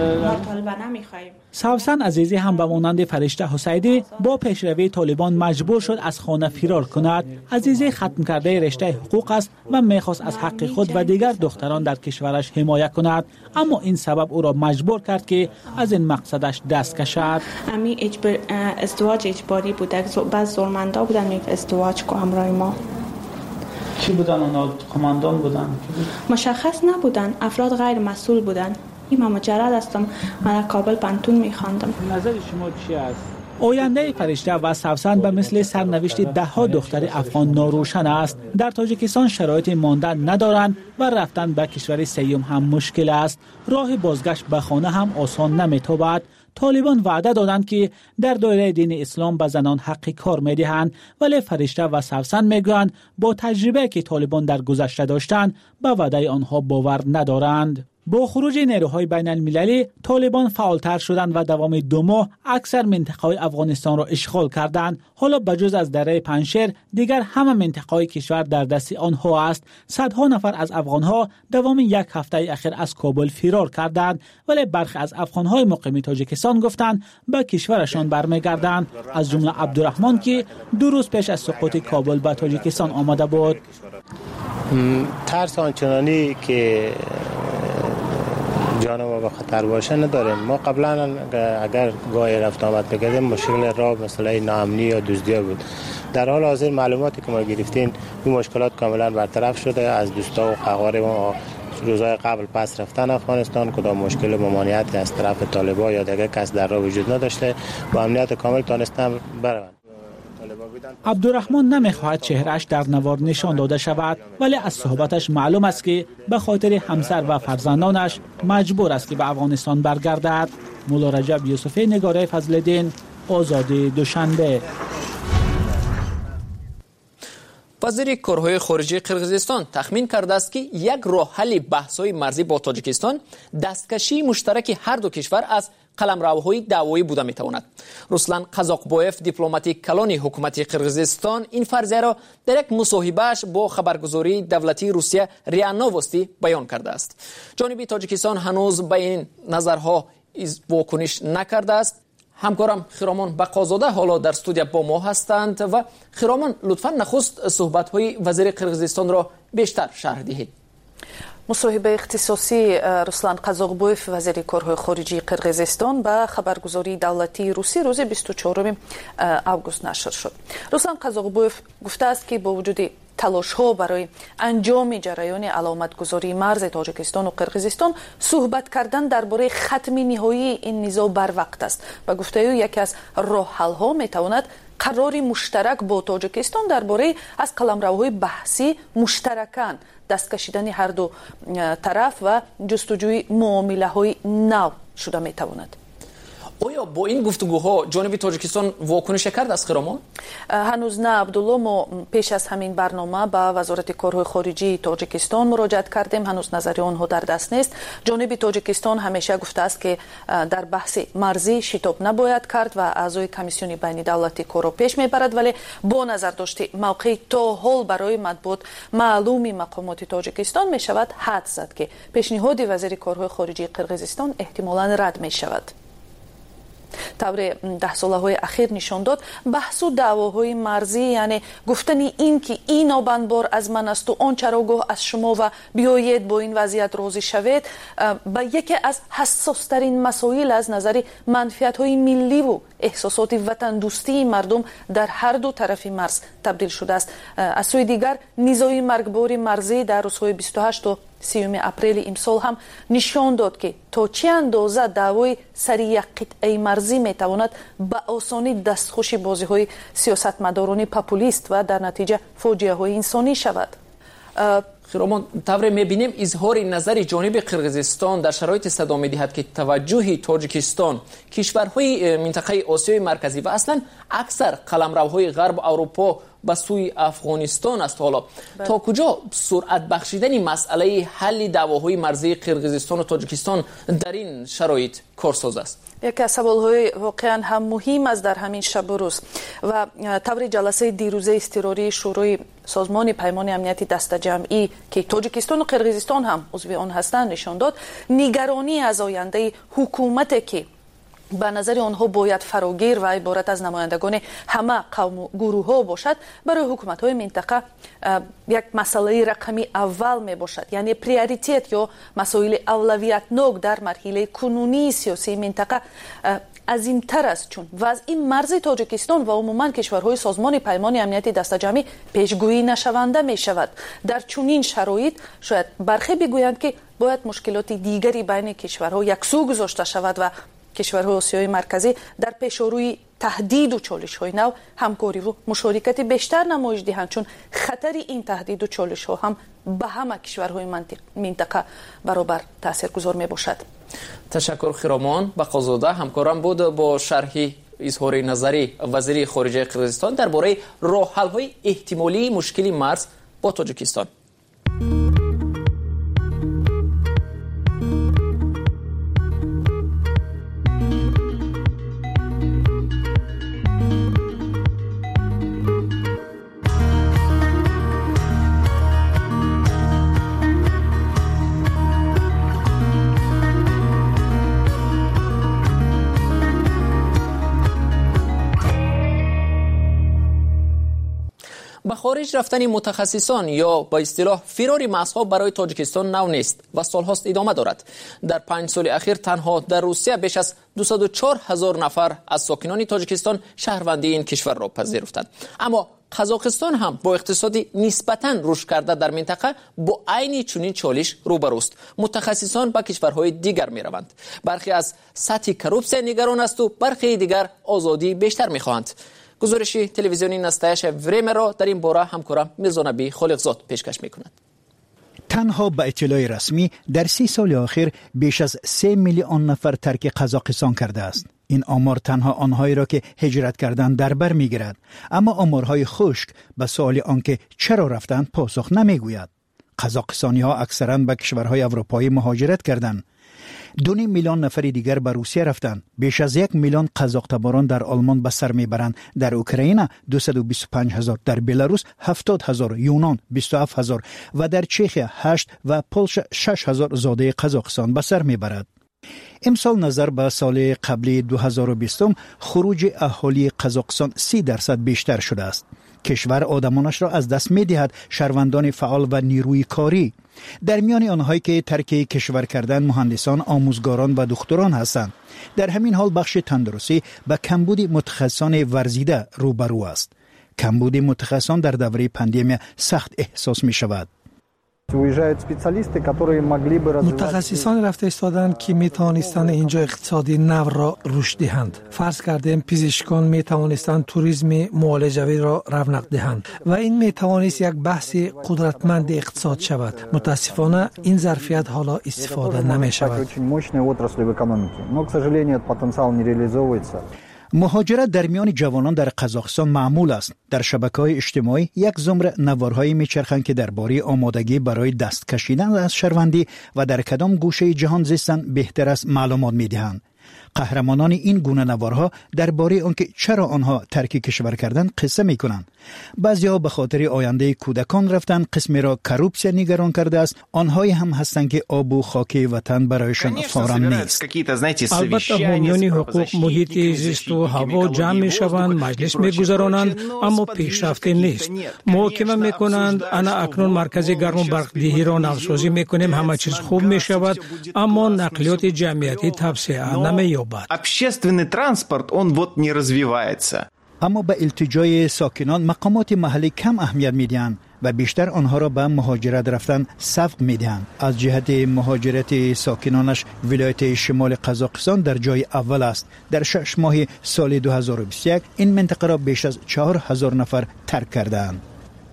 سوسن عزیزی هم به مانند فرشته حسینی با پیشروی طالبان مجبور شد از خانه فرار کند. عزیزی ختم کرده رشته حقوق است و میخواست از حق خود و دیگر دختران در کشورش حمایت کند، اما این سبب او را مجبور کرد که از این مقصدش دست کشد. امی اجبار ازدواج اجباری بود، بعض زورمندا بودن می ازدواج کو همراه ما. چی بودن اونا؟ کماندان بودن؟ مشخص نبودن، افراد غیر مسئول بودن. این مجرد هستم، من کابل پانتون میخواندم. نظر شما چی است؟ آینده فرشته و سوسن به مثل سرنوشت ده ها دختر افغان ناروشن است. در تاجیکستان شرایط ماندن ندارند و رفتن به کشور سوم هم مشکل است. راه بازگشت به خانه هم آسان نمیتابد. طالبان وعده دادند که در دایره دین اسلام به زنان حق کار میدهند، ولی فرشته و سوسن میگویند با تجربه که طالبان در گذشته داشتند به وعده آنها باور ندارند. با خروج نیروهای بین المللی طالبان فعالتر شدند و دوام دو ماه اکثر منطقه‌های افغانستان را اشغال کردند. حالا بجز از دره پنجشیر دیگر همه منطقه‌های کشور در دست آنها است. صدها نفر از افغان‌ها دوام یک هفته اخیر از کابل فرار کردند، ولی برخی از افغان‌های مقیم تاجیکستان گفتند به کشورشان برمیگردند، از جمله عبدالرحمن که دو روز پیش از سقوط کابل به تاجیکستان آمده بود. ترس آنچنانی که جان ما به خطر باشه نداریم. ما قبلا اگر گاهی رفت آمد بکردیم مشکل راه مثلا ناامنی یا دزدی بود. در حال حاضر معلوماتی که ما گرفتیم این مشکلات کاملا برطرف شده. از دوستا و قواره ما روزهای قبل پس رفتن افغانستان کدام مشکل ممانعتی از طرف طالبان یا دیگر کس در راه وجود نداشته و امنیت کامل تانستن بروند. عبدالرحمن نمیخواهد چهرهش در نوار نشان داده شود، ولی از صحبتش معلوم است که به خاطر همسر و فرزندانش مجبور است که به افغانستان برگردد. مولا رجب یوسفی، نگاره فضل‌الدین، آزادی دوشنبه. وزیر کارهای خارجه قرقیزستان تخمین کرده است که یک راه حل بحث‌های مرزی با تاجیکستان دستکشی مشترک هر دو کشور از قلمروهای دعوایی بوده میتواند. رسلان قزاقبویف، دیپلماتیک کلان حکومت قرقیزستان، این فرضیه را در یک مصاحبه‌اش با خبرگزاری دولتی روسیه ریا نووستی بیان کرده است. جانب تاجیکستان هنوز به این نظرها واکنش نکرده است. همکارم خیرامان بقازاده حالا در استودیو با ما هستند و خیرامان لطفاً نخست صحبت‌های وزیر قرقیزستان را بیشتر شرح دهید. مصاحبه اختصاصی رسلان قزاقبویف، وزیر کارهای خارجه قرقیزستان، به خبرگزاری دولتی روسی روز بیست و چهارم آگوست نشر شد. رسلان قزاقبویف گفته است که با وجود تلاش‌ها برای انجام جریان علامتگذاری مرز تاجیکستان و قرقیزستان صحبت کردن درباره ختم نهایی این نزاع بر وقت است و گفته او یکی از راه حل‌ها میتواند قرار مشترک با تاجیکستان درباره از قلمروهای بحثی مشترکاً دست کشیدن هر دو طرف و جستجوی معامله‌های نو شده میتواند. آیا با این گفتگوها جانب تاجیکستان واکنش کرده است خیرامان؟ هنوز نه عبدالله. ما پیش از همین برنامه به وزارت کارهای خارجه تاجیکستان مراجعت کردیم. هنوز نظریه آنها در دست نیست. جانب تاجیکستان همیشه گفته است که در بحث مرزی شتاب نباید کرد و اعضای کمیسیون بین دولتی کارو پیش میبرد، ولی با نظر داشته موقع تا حال برای مطبوعات معلومی مقامات تاجیکستان می شود حد زد که پیشنهاد وزیر کارهای خارجه قرقیزستان احتمالاً رد می شود. طور ده ساله های اخیر نشان داد بحث و دعواهای مرزی، یعنی گفتن این که این آبنبار از من است و آن چراگاه از شما و بیایید با این وضعیت راضی شوید، به یکی از حساس ترین مسائل از نظر منفعت های ملی و احساسات وطن دوستی مردم در هر دو طرف مرز تبدیل شده است. از سوی دیگر نزاع مرگبار مرزی در روزهای بیست و هشت و سیوم اپریل امسال هم نشان داد که تا چه اندازه دعوای سر یک قطعه مرزی میتواند به آسانی دستخوش بازی های سیاستمداران پاپولیست و در نتیجه فاجعه های انسانی شود. خیرامان، طور میبینیم اظهار نظر جانب قرقیزستان در شرایط صدا میدهد که توجه تاجیکستان، کشورهای منطقه آسیای مرکزی و اصلا اکثر قلمروهای غرب اروپا به سوی افغانستان است. حالا بله. تا کجا سرعت بخشیدن مسئله حل دعواهای مرزی قرقیزستان و تاجیکستان در این شرایط کارساز است؟ یکی از سوال‌های واقعا هم مهم است در همین شب و روز و طور جلسه دیروزه اضطراری شورای سازمان پیمان امنیتی دست جمعی که تاجیکستان و قرقیزستان هم عضو آن هستند نشان داد نگرانی از آینده حکومتی که به نظر آنها باید فراگیر و عبارت از نمایندگان همه قوم و گروه ها باشد، برای حکومت های منطقه یک مسئله رقمی اول می باشد، یعنی پریوریتیت یا مسائل اولویتناک در مرحله کنونی سیاسی منطقه عظیم‌تر است، چون وضع مرز تاجیکستان و عموما کشورهای سازمان پیمان امنیتی دست جمعی پیشگویی نشونده می شود. در چنین شرایط شاید برخی بگویند که باید مشکلات دیگری بین کشورها یکسو گذاشته شود و کشورهای آسیای مرکزی در پیشروی تهدید و چالش‌های نو همکاری و مشارکت بیشتر نمایش دهند، چون خطر این تهدید و چالش‌ها هم به همه کشورهای منطقه برابر تاثیرگذار میباشد. تشکر خیرامان. بقازاده همکارم بود با شرح اظهار نظری وزیر خارجه قرقیزستان درباره راه حل‌های احتمالی مشکل مرز با تاجیکستان. خارج رفتن متخصصان یا با اصطلاح فرار مغزها برای تاجیکستان نو نیست و سالهاست ادامه دارد. در پنج سال اخیر تنها در روسیه بیش از دویست و چهار هزار نفر از ساکنان تاجیکستان شهروندی این کشور را پذیرفتند. اما قزاقستان هم با اقتصادی نسبتاً رشد کرده در منطقه با عین چنین چالش روبروست. متخصصان به کشورهای دیگر می روند. برخی از سطح کروپسیون نگران است و برخی دیگر آزادی بیشتر می خواهند. گزارش تلویزیونی نستایش وریم را در این باره همکارم میرزانبی خالقزاد پیشکش می کند. تنها به اطلاع رسمی در سی سال اخیر بیش از سه میلیون نفر ترک قزاقستان کرده است. این آمار تنها آنهایی را که هجرت کردند در بر میگیرد، اما آمارهای خشک به سوال آنکه چرا رفتند پاسخ نمیگوید. قزاقستانی ها اکثرا به کشورهای اروپایی مهاجرت کردند. دو میلیون نفر دیگر به روسیه رفتند. بیش از یک میلیون قزاق تباران در آلمان به سر میبرند. در اوکراین دویست و بیست و پنج هزار، در بلاروس هفتاد هزار، یونان بیست و هفت هزار و در چخیه هشت و پولش شش هزار زاده قزاقستان به سر میبرد. امسال نظر به سال قبلی دو هزار و بیست خروج اهالی قزاقستان سی درصد بیشتر شده است. کشور آدمانش را از دست می دهد. شهروندان فعال و نیروی کاری در میان آنهایی که ترک کشور کردن مهندسان، آموزگاران و دکتران هستند. در همین حال بخش تندرستی به کمبود متخصصان ورزیده روبرو است. کمبود متخصصان در دوره پاندمی سخت احساس می شود. متخصصان رفته ایستادند که می توانستند اینجا اقتصادی نو را رشد دهند. فرض کردیم پزشکان می توانستند توریسم معالجوی را رونق دهند و این می توانست یک بحث قدرتمند اقتصاد شود. متاسفانه این ظرفیت حالا استفاده نمی شود. مهاجرت در میان جوانان در قزاقستان معمول است. در شبکه‌های اجتماعی یک زمره نوارهایی میچرخند که درباره آمادگی برای دست کشیدن از شهروندی و در کدام گوشه جهان زیستن بهتر است معلومات میدهند. قهرمانان این گونه نوارها درباره آنکه چرا آنها ترک کشور کردند قصه میکنند. بعضی‌ها به خاطر آینده کودکان رفتن، قسمی را کروپسیون نگران کرده است. آنهایی هم هستند که آب و خاک وطن برایشان فارم نیست. البته حامیان حقوق محیط زیست و هوا جمع میشوند، مجلس میگذرانند، اما پیشرفت نیست. محاکمه میکنند انا اکنون مرکز گرم برق‌دهی را نوسازی میکنیم، همه چیز خوب میشود، اما نقلیات جمعیتی توسعه نمی‌یابد. Общественный транспорт, он вот не развивается. اما به التجای ساکنان مقامات محلی کم اهمیت میدهند و بیشتر آنها را به مهاجرت رفتن سبق میدهند. از جهت مهاجرت ساکنانش ولایت شمال قزاقستان در جای اول است. در شش ماه سال دو هزار و بیست و یک این منطقه را بیش از چهار هزار نفر ترک کردند.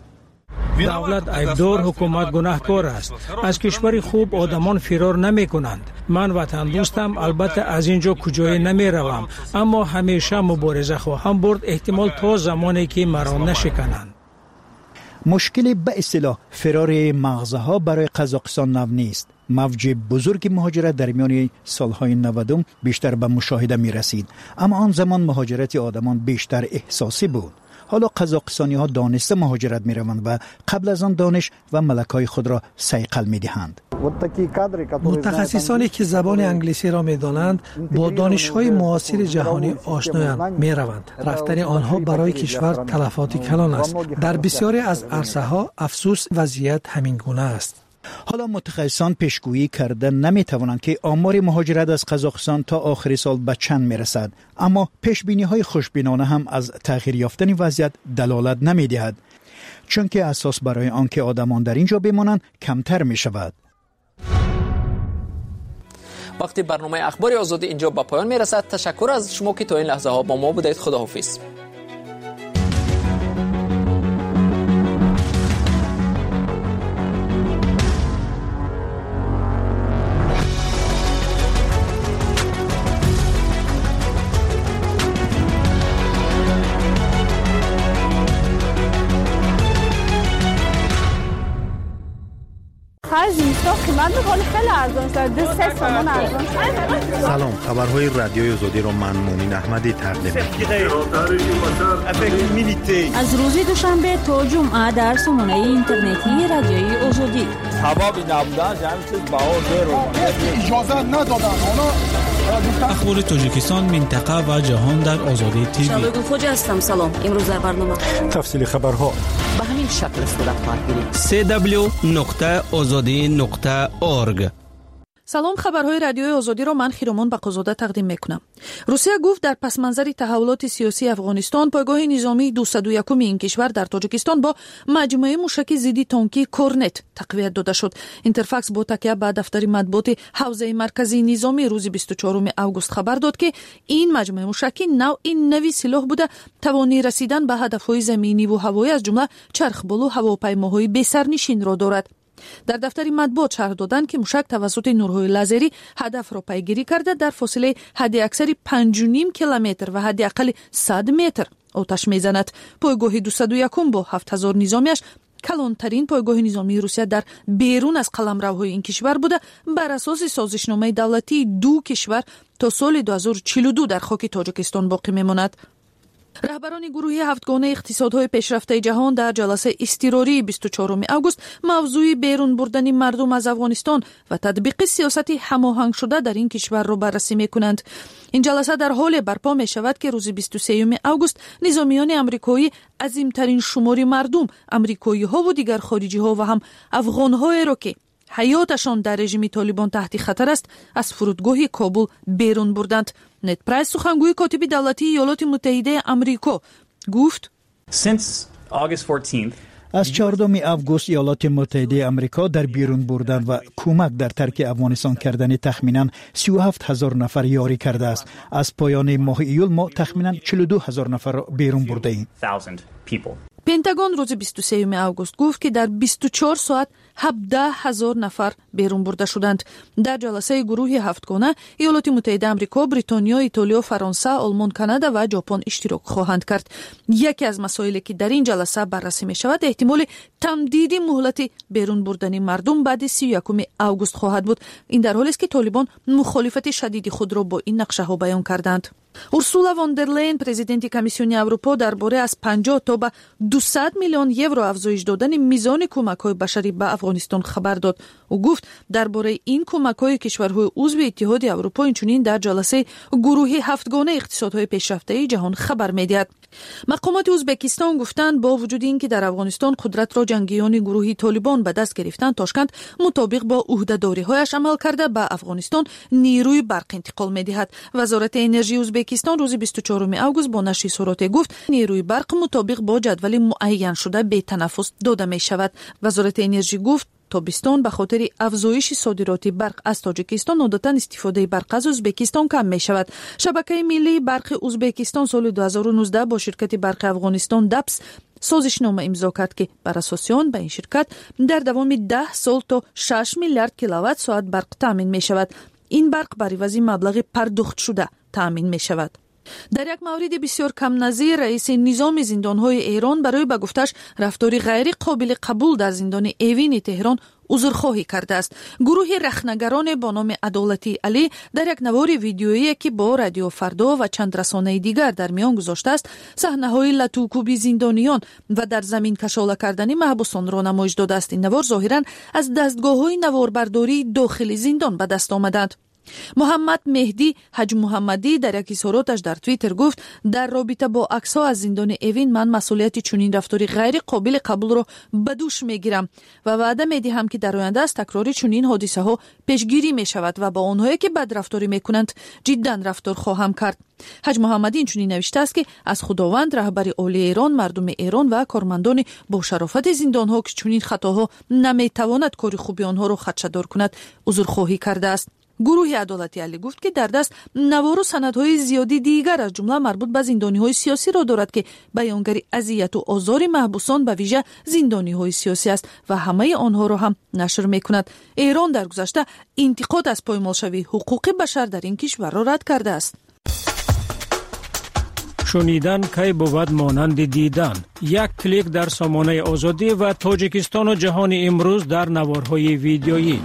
دولت عیبدار، حکومت گناهکار است. از کشور خوب آدمان فرار نمی کنند. من وطن دوستم، البته از اینجا کجای نمی روم، اما همیشه مبارزه خواهم برد، احتمال تا زمانی که مرا نشکنند. مشکل به اصطلاح فرار مغزها برای قزاقستان نو نیست. موج بزرگ مهاجرت در میان سالهای نود بیشتر به مشاهده می رسید، اما آن زمان مهاجرت آدمان بیشتر احساسی بود. حالا قزاقستانی ها دانسته مهاجرت می روند و قبل از آن دانش و ملکای خود را صیقل می دهند. متخصصانی که زبان انگلیسی را می دانند با دانش های معاصر جهانی آشنایند، می روند. رفتن آنها برای کشور تلفات کلان است. در بسیاری از عرصه ها افسوس وضعیت همین گونه است. حالا متخصصان پیشگویی کرده نمی توانند که آمار مهاجرت از قزاقستان تا آخر سال به چند می رسد، اما پیشبینی های خوشبینانه هم از تغییر یافتن وضعیت دلالت نمی دهد، چون که اساس برای آنکه آدمان در اینجا بمانند کمتر می شود. وقتی برنامه اخبار آزادی اینجا به پایان می رسد، تشکر از شما که تا این لحظه ها با ما بودید. خداحافظ. سلام، خبرهای رادیوی آزادی را من مومن احمدی تقدیم می‌کنم. از روز دوشنبه تا جمعه در سامانه اینترنتی رادیوی آزادی. هوا بی نبودن جمعی چیز بهار دیر رو اجازه ندادن. اخبار تاجیکستان، منطقه و جهان در آزادی تیوی. شاگرد فوجی هستم. سلام. امروز در برنامه تفصیل خبرها به همین شکل صورت خواهد گرفت. سی دبلیو نقطه آزادی نقطه اورگ. سلام، خبرهای رادیوی آزادی را من خیرمان بقازاده تقدیم میکنم. روسیه گفت در پس منظر تحولات سیاسی افغانستان پایگاه نظامی دویست و یک این کشور در تاجیکستان با مجموعه موشک ضد تانکی کورنت تقویت داده شد. اینترفاکس با تکیه به دفتر مطبوعات حوزه مرکزی نظامی روز بیست و چهارم آگوست خبر داد که این مجموعه موشکی نوع نوی سلاح بوده توانی رسیدن به هدفهای زمینی و هوایی از جمله چرخبال و هواپیماهای بی سرنشین را دارد. در دفتر مطبوعات شرح دادند که موشک توسط نورهای لازری هدف را پیگیری کرده در فاصله حداکثر پنج و نیم کیلومتر و حداقل صد متر آتش میزند. پایگاه دویست و یک با هفت هزار نظامیش کلانترین پایگاه نظامی روسیه در بیرون از قلمروهای این کشور بوده. بر اساس سازشنامه دولتی دو کشور تا سال دو هزار و چهل و دو در خاک تاجیکستان باقی میماند. رهبران گروه هفتگانه اقتصادهای پیشرفته جهان در جلسه اضطراری بیست و چهارم آگوست موضوع بیرون بردن مردم از افغانستان و تطبیق سیاست هماهنگ شده در این کشور را بررسی میکنند. این جلسه در حال برپا می شود که روز بیست و سوم آگوست نظامیان امریکایی عظیمترین شماری مردم، امریکایی ها و دیگر خارجی ها و هم افغان های را که حیاتشان در رژیم طالبان تحت خطر است از فرودگاه کابل بیرون بردند. نت پرایس سخنگوی کاتب دولتی ایالات متحده آمریکا گفت از چهاردهم آگوست ایالات متحده آمریکا در بیرون بردن و کمک در ترک افغانستان کردن تخمیناً سی و هفت هزار نفر یاری کرده است. از پایان ماه ایول ما تخمیناً چهل و دو هزار نفر را بیرون برده ایم. پنتاگون روز بیست و سوم آگوست گفت که در بیست و چهار ساعت هفده هزار نفر بیرون برده شدند. در جلسه گروه هفتگانه ایالات متحده آمریکا، بریتانیا، ایتالیا، فرانسه، آلمان، کانادا و ژاپن اشتراک خواهند کرد. یکی از مسائلی که در این جلسه بررسی می شود احتمال تمدید مهلت بیرون بردن مردم بعد سی و یکم آگوست خواهد بود. این در حالی است که طالبان مخالفت شدید خود را با این نقشه ها بیان کردند. اورسولا واندرلاین پرزیدنت کمیسیون اروپا درباره از پنجاه تا به دویست میلیون یورو افزایش دادن میزان کمک‌های بشری به افغانستان خبر داد. او گفت درباره این کمک‌های کشورهای عضو اتحاد اروپا اینچنین در جلسه گروه هفتگانه اقتصادهای پیشرفته جهان خبر می‌دهد. مقامات ازبکستان گفتند با وجود اینکه در افغانستان قدرت را جنگیان گروه طالبان به دست گرفتند، تاشکند مطابق با عهده‌داری‌هایش عمل کرده به افغانستان نیروی برق انتقال می‌دهد. وزارت انرژی ازبکستان روز بیست و چهارم آگوست با نشر صورت گفت نیروی برق مطابق با جدول معین شده به تنفس داده می‌شود. وزارت انرژی گفت تابستان به خاطر افزایش صادرات برق از تاجیکستان عادتاً استفاده برق از ازبکستان کم می شود. شبکه ملی برق ازبکستان سال دو هزار و نوزده با شرکت برق افغانستان دپس سازشنامه امضا کرد که بر اساس آن به این شرکت در دوام ده سال تا شش میلیارد کیلووات ساعت برق تامین می شود. این برق بر عوض مبلغ پرداخت شده تامین می شود. در یک مورد بسیار کم نظیر، رئیس نظام زندان‌های ایران برای به گفتش رفتاری غیر قابل قبول در زندان اوین تهران عذرخواهی کرده است. گروه رخنگران با نام عدالتی علی در یک نوار ویدیویی که با رادیو فردا و چند رسانه دیگر در میان گذاشته است، صحنه‌های لطوکوبی زندانیان و در زمین کشاله کردن محبوسان را نمایش داده است. این نوار ظاهراً از دستگاه‌های نواربرداری داخل زندان به دست آمدند. محمد مهدی حج محمدی در یک اظهاراتش در توییتر گفت در رابطه با عکس‌ها از زندان اوین من مسئولیت چنین رفتاری غیر قابل قبول را به دوش میگیرم و وعده میدهم که در آینده از تکرار چنین حادثه ها پیشگیری می شود و با آنهایی که بد رفتاری میکنند جدا رفتار خواهم کرد. حج محمدی اینچنین نوشته است که از خداوند رهبر عالی ایران، مردم ایران و کارمندان با شرافت زندان ها که چنین خطاها نمیتواند کار خوبی آنها را خدشه‌دار کند عذرخواهی کرده است. گروه عدالتی علی گفت که در دست نوار و سندهای زیادی دیگر از جمله مربوط به زندانی‌های سیاسی را دارد که بیانگر اذیت و آزار محبوسان به ویژه زندانی‌های سیاسی است و همه آنها را هم نشر می‌کند. ایران در گذشته انتقاد از پایمالشوی حقوق بشر در این کشور را رد کرده است. شنیدن کی بود مانند دیدن. یک کلیک در سامانه آزادی و تاجیکستان و جهان امروز در نوارهای ویدیویی.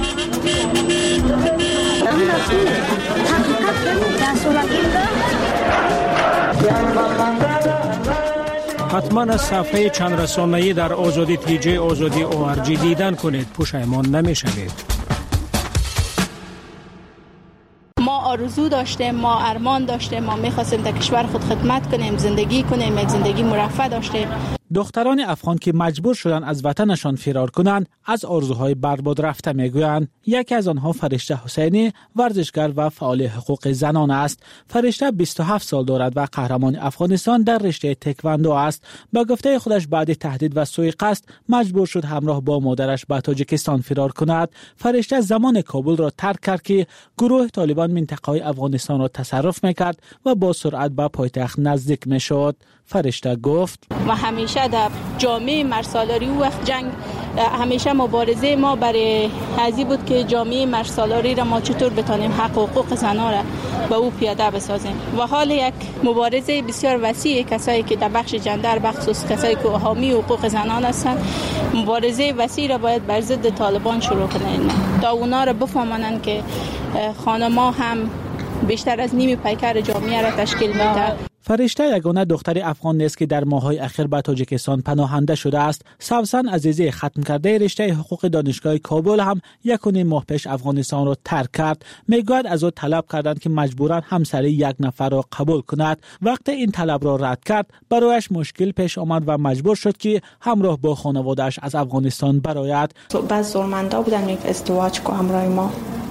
حتما از صفحه چند رسانه‌ای در آزادی تی جی آزادی او آر جی دیدن کنید، پشیمان نمی شوید. ما آرزو داشتیم، ما ارمان داشتیم، ما می‌خواستیم در کشور خود خدمت کنیم، زندگی کنیم، یک زندگی مرفه داشتیم. دختران افغان که مجبور شدن از وطنشان فرار کنند از آرزوهای برباد رفته میگویند. یکی از آنها فرشته حسینی، ورزشگر و فعال حقوق زنان است. فرشته بیست و هفت سال دارد و قهرمان افغانستان در رشته تکواندو است. با گفته خودش بعد تهدید و سوء قصد مجبور شد همراه با مادرش به تاجیکستان فرار کند. فرشته زمان کابل را ترک کرد که گروه طالبان منطقه‌های افغانستان را تصرف میکرد و با سرعت به پایتخت نزدیک میشد. فرشته گفت و همیشه در جامعه مرسالاری و وقت جنگ همیشه مبارزه ما برای ازی بود که جامعه مرسالاری را ما چطور بتانیم حق و حقوق زنان را به او پیاده بسازیم. و حال یک مبارزه بسیار وسیع کسایی که در بخش جندر بخصوص کسایی که حامی حقوق زنان هستند، مبارزه وسیع را باید بر ضد طالبان شروع کنیم تا اونا را بفهمانند که خانم‌ها هم بیشتر از نیم پیکر جامعه را تشکیل میدن. فرشته یگانه دختر افغان نیست که در ماه‌های اخیر به تاجیکستان پناهنده شده است. سوسن عزیزی ختم کرده رشته حقوق دانشگاه کابل هم یک و نیم ماه پیش افغانستان را ترک کرد. میگوید از او طلب کردند که مجبوراً همسری یک نفر را قبول کند. وقتی این طلب را رد کرد برایش مشکل پیش آمد و مجبور شد که همراه با خانواده‌اش از افغانستان برآید. بعض زورمندا بودن می ازدواج کو همراه ما.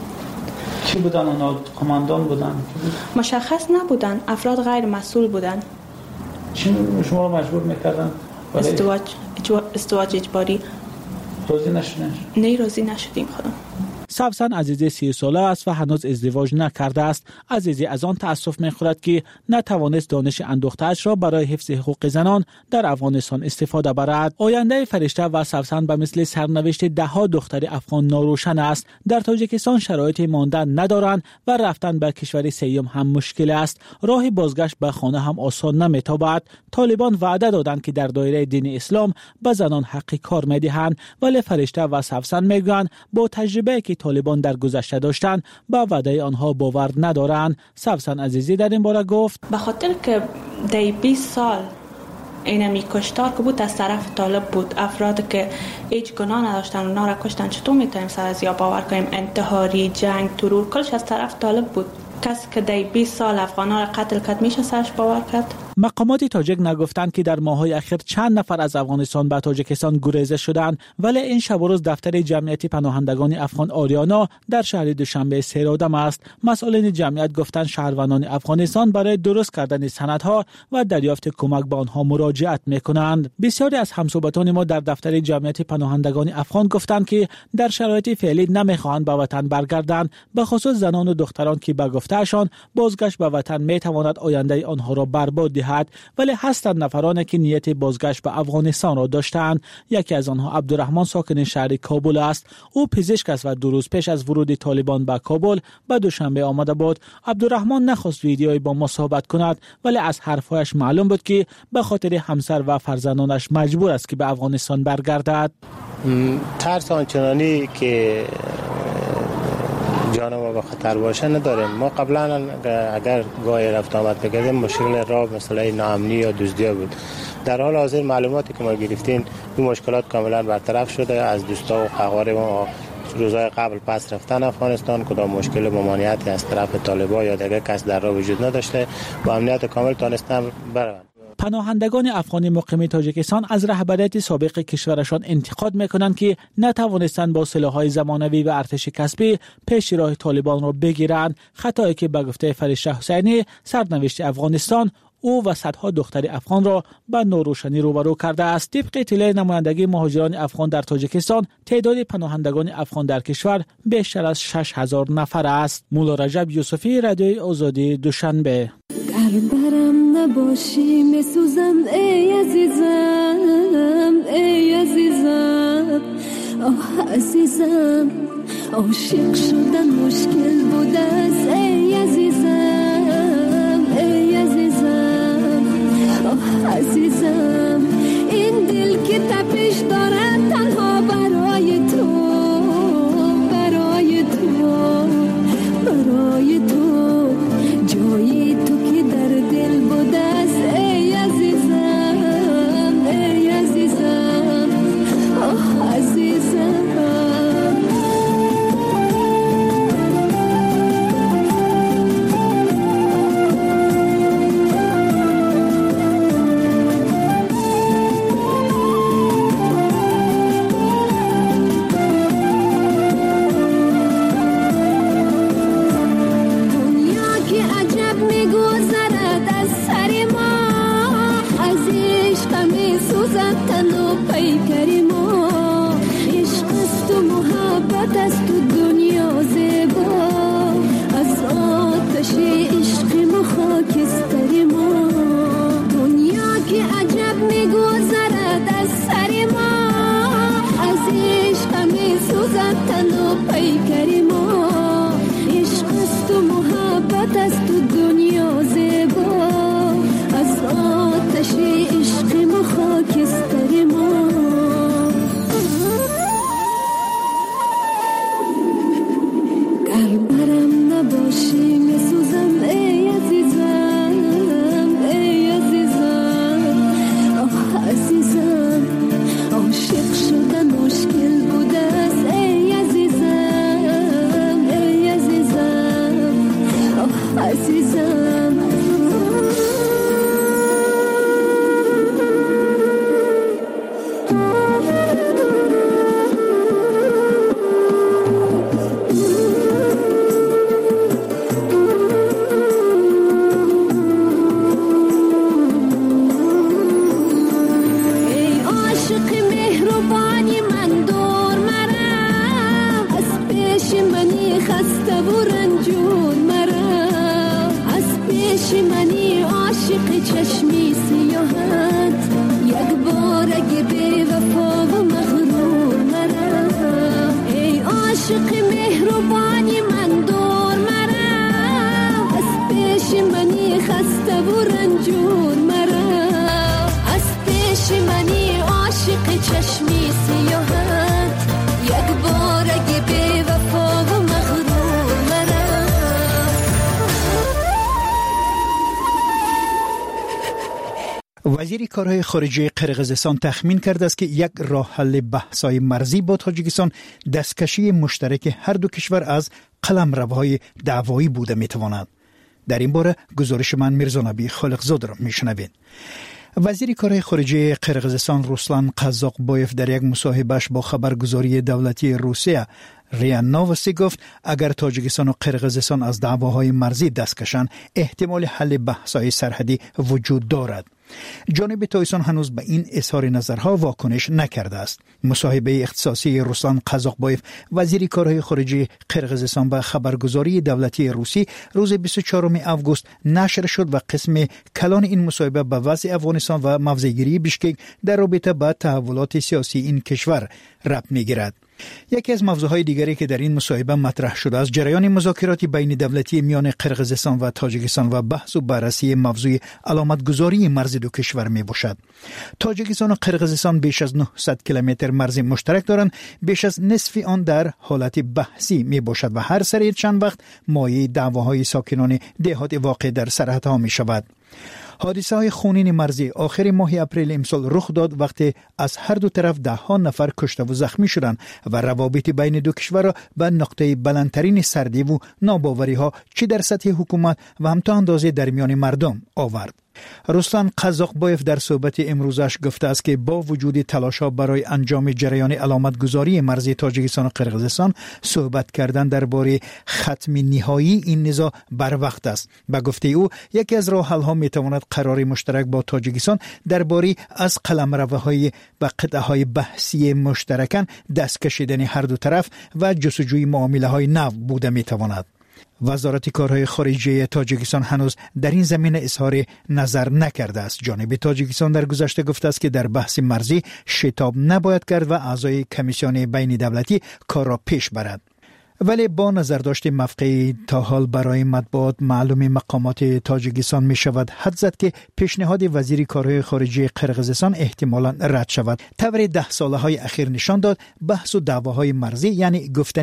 چی بودن اونا؟ کماندان بودن؟ مشخص نبودن، افراد غیر مسئول بودن. چی شما رو مجبور میکردن؟ ازدواج ازدواج اجباری. راضی نشدین؟ نه راضی نشدیم خودم. سوسن عزیزی سی ساله است و هنوز ازدواج نکرده است. عزیزی از آن تأسف می‌خورد که نتوانست دانش اندوخته‌اش را برای حفظ حقوق زنان در افغانستان استفاده برد. آینده فرشته و سوسن به مثل سرنوشت ده‌ها دختر افغان ناروشن است. در تاجیکستان شرایط ماندن ندارند و رفتن به کشور سیوم هم مشکل است. راه بازگشت به خانه هم آسان نمی‌تابد. طالبان وعده دادند که در دایره دین اسلام به زنان حق کار می‌دهند، ولی فرشته و سوسن میگویند با تجربه که طالبان در گذشته داشتند به وعده آنها باور ندارند. سوسن عزیزی در این باره گفت به خاطر که در بیست سال اینمی کشتار که بود از طرف طالب بود، افراد که هیچ گناه نداشتن اونا را کشتن. چطور میتونیم سر از یا باور کنیم انتحاری، جنگ، ترور کلش از طرف طالب بود؟ کسی که در بیست سال افغانا را قتل کرد میشه سرش باور کرد؟ مقامات تاجیک نگفتند که در ماه‌های اخیر چند نفر از افغانستان به تاجیکستان گریزه شدند، ولی این شب و روز دفتر جمعیت پناهندگان افغان آریانا در شهر دوشنبه سیرآدم است. مسئولین جمعیت گفتند شهروندان افغانستان برای درست کردن سندها و دریافت کمک به آنها مراجعت می‌کنند. بسیاری از همصحبتان ما در دفتر جمعیت پناهندگان افغان گفتند که در شرایط فعلی نمی‌خواهند به وطن برگردند، به خصوص زنان و دختران که به گفته‌شان بازگشت به وطن می‌تواند آینده آنها را برباد دهد، ولی هستند نفرانی که نیت بازگشت به افغانستان را داشتند. یکی از آنها عبدالرحمن ساکن شهر کابل است. او پزشک است و دو روز پیش از ورود طالبان به کابل به دوشنبه آمده بود. عبدالرحمن نخواست ویدیویی با ما صحبت کند، ولی از حرفایش معلوم بود که به خاطر همسر و فرزندانش مجبور است که به افغانستان برگردد. ترس آنچنانی که جان ما به خطر باشه نداریم. ما قبلا اگر گاهی رفت آمد بکردیم مشکل راه مثلا ناامنی یا دزدی بود. در حال حاضر معلوماتی که ما گرفتیم این مشکلات کاملا برطرف شده. از دوستا و خواهر ما روزهای قبل پس رفتن افغانستان کدام مشکل ممانعتی از طرف طالبان یا دیگر کس در راه وجود نداشته. با امنیت کامل تانستن بروند. پناهندگان افغانی مقیم تاجیکستان از رهبریت سابق کشورشان انتقاد میکنند که نتوانستند با سلاح‌های زمانوی و ارتش کسبی پیش راه طالبان را بگیرند. خطایی که به گفته فرشته حسینی سرنوشت افغانستان او و صدها دختر افغان را به ناروشنی روبرو کرده است. طبق اطلاع نمایندگی مهاجران افغان در تاجیکستان تعداد پناهندگان افغان در کشور بیشتر از شش هزار نفر است. مولا رجب یوسفی، رادیوی آزادی، دوشنبه. در برم نباشی میسوزم ای عزیزم، ای عزیزم، آه عزیزم، عاشق شدن مشکل بود است ای عزیزم، ای عزیزم، آه عزیزم، این دل که تپش دارد تنها برای تو، برای تو، برای تو، جایی تو که در دل بود است ای عزیزم، ای عزیزم، آه عزیزم. پیکر ما، عشق است و محبت است و دنیا زیبا، از آتش عشق ما خاکستر ما. گر برم نباشی میسوزم ای عزیزم، ای عزیزم، آه عزیزم، عاشق شدن مشکل بوده است ای عزیزم، ای عزیزم، آه عزیزم. چشمی سیاحت یک بار اگه بی وفا و مغرور مرا، ای عاشق مهربانی من دور مرا، از پیش منی خسته و رنجور مرا، از پیش منی عاشق چشمی سیاحت یک بار اگه بی وفا و مغرور مرا. وزیر کارهای خارجه قرقیزستان تخمین کرده است که یک راه حل بحث‌های مرزی با تاجیکستان دستکشی مشترک هر دو کشور از قلمروهای دعوایی بوده میتواند. در این باره گزارش من میرزا نبی خالقزاده را میشنوید. وزیر کارهای خارجه قرقیزستان روسلان قزاقبایف در یک مصاحبهش با خبرگزاری دولتی روسیه ریا نووستی گفت اگر تاجیکستان و قرقیزستان از دعواهای مرزی دست کشند احتمال حل بحث‌های سرحدی وجود دارد. جانب تایسان هنوز به این اظهار نظرها واکنش نکرده است. مصاحبه اختصاصی روسلان قزاقبایف وزیر کارهای خارجه قرقیزستان به خبرگزاری دولتی روسی روز بیست و چهارم آگوست نشر شد و قسم کلان این مصاحبه به وضع افغانستان و موضع‌گیری بیشکک در رابطه با تحولات سیاسی این کشور ربط می‌گیرد. یکی از موضوعهای دیگری که در این مصاحبه مطرح شده است جریان مذاکرات بین دولتی میان قرقیزستان و تاجیکستان و بحث و بررسی موضوع علامتگذاری مرز دو کشور می باشد. تاجیکستان و قرقیزستان بیش از نهصد کیلومتر مرز مشترک دارند، بیش از نصف آن در حالت بحثی می باشد و هر سری چند وقت مایه دعواهای ساکنان دهات واقع در سرحدها می شود. حادثه های خونین مرزی آخر ماه اپریل امسال رخ داد وقتی از هر دو طرف ده ها نفر کشته و زخمی شدند و روابط بین دو کشور را به نقطه بلندترین سردی و ناباوری ها چه در سطح حکومت و هم تا اندازه در میان مردم آورد. روسلان قزاقبایف در صحبت امروزش گفته است که با وجود تلاش‌ها برای انجام جریان علامتگذاری مرزی تاجیکستان و قرقیزستان صحبت کردن درباره ختم نهایی این نزاع بر وقت است. به گفته او یکی از راه حل‌ها می‌تواند قرار مشترک با تاجیکستان درباره از قلمروهای و قطعه‌های بحثی مشترکاً دست کشیدن هر دو طرف و جستجوی معامله‌های نو بوده می‌تواند. وزارت کارهای خارجه تاجیکستان هنوز در این زمینه اظهار نظر نکرده است. جانب تاجیکستان در گذشته گفته است که در بحث مرزی شتاب نباید کرد و اعضای کمیسیون بین دولتی کار را پیش برد. ولی با نظرداشت موقعی تا حال برای مطبوعات معلوم مقامات تاجیکستان می شود حد زد که پیشنهاد وزیر کارهای خارجه قرقیزستان احتمالاً رد شود. طور ده ساله های اخیر نشان داد بحث و دعواهای مرزی یعنی گفتن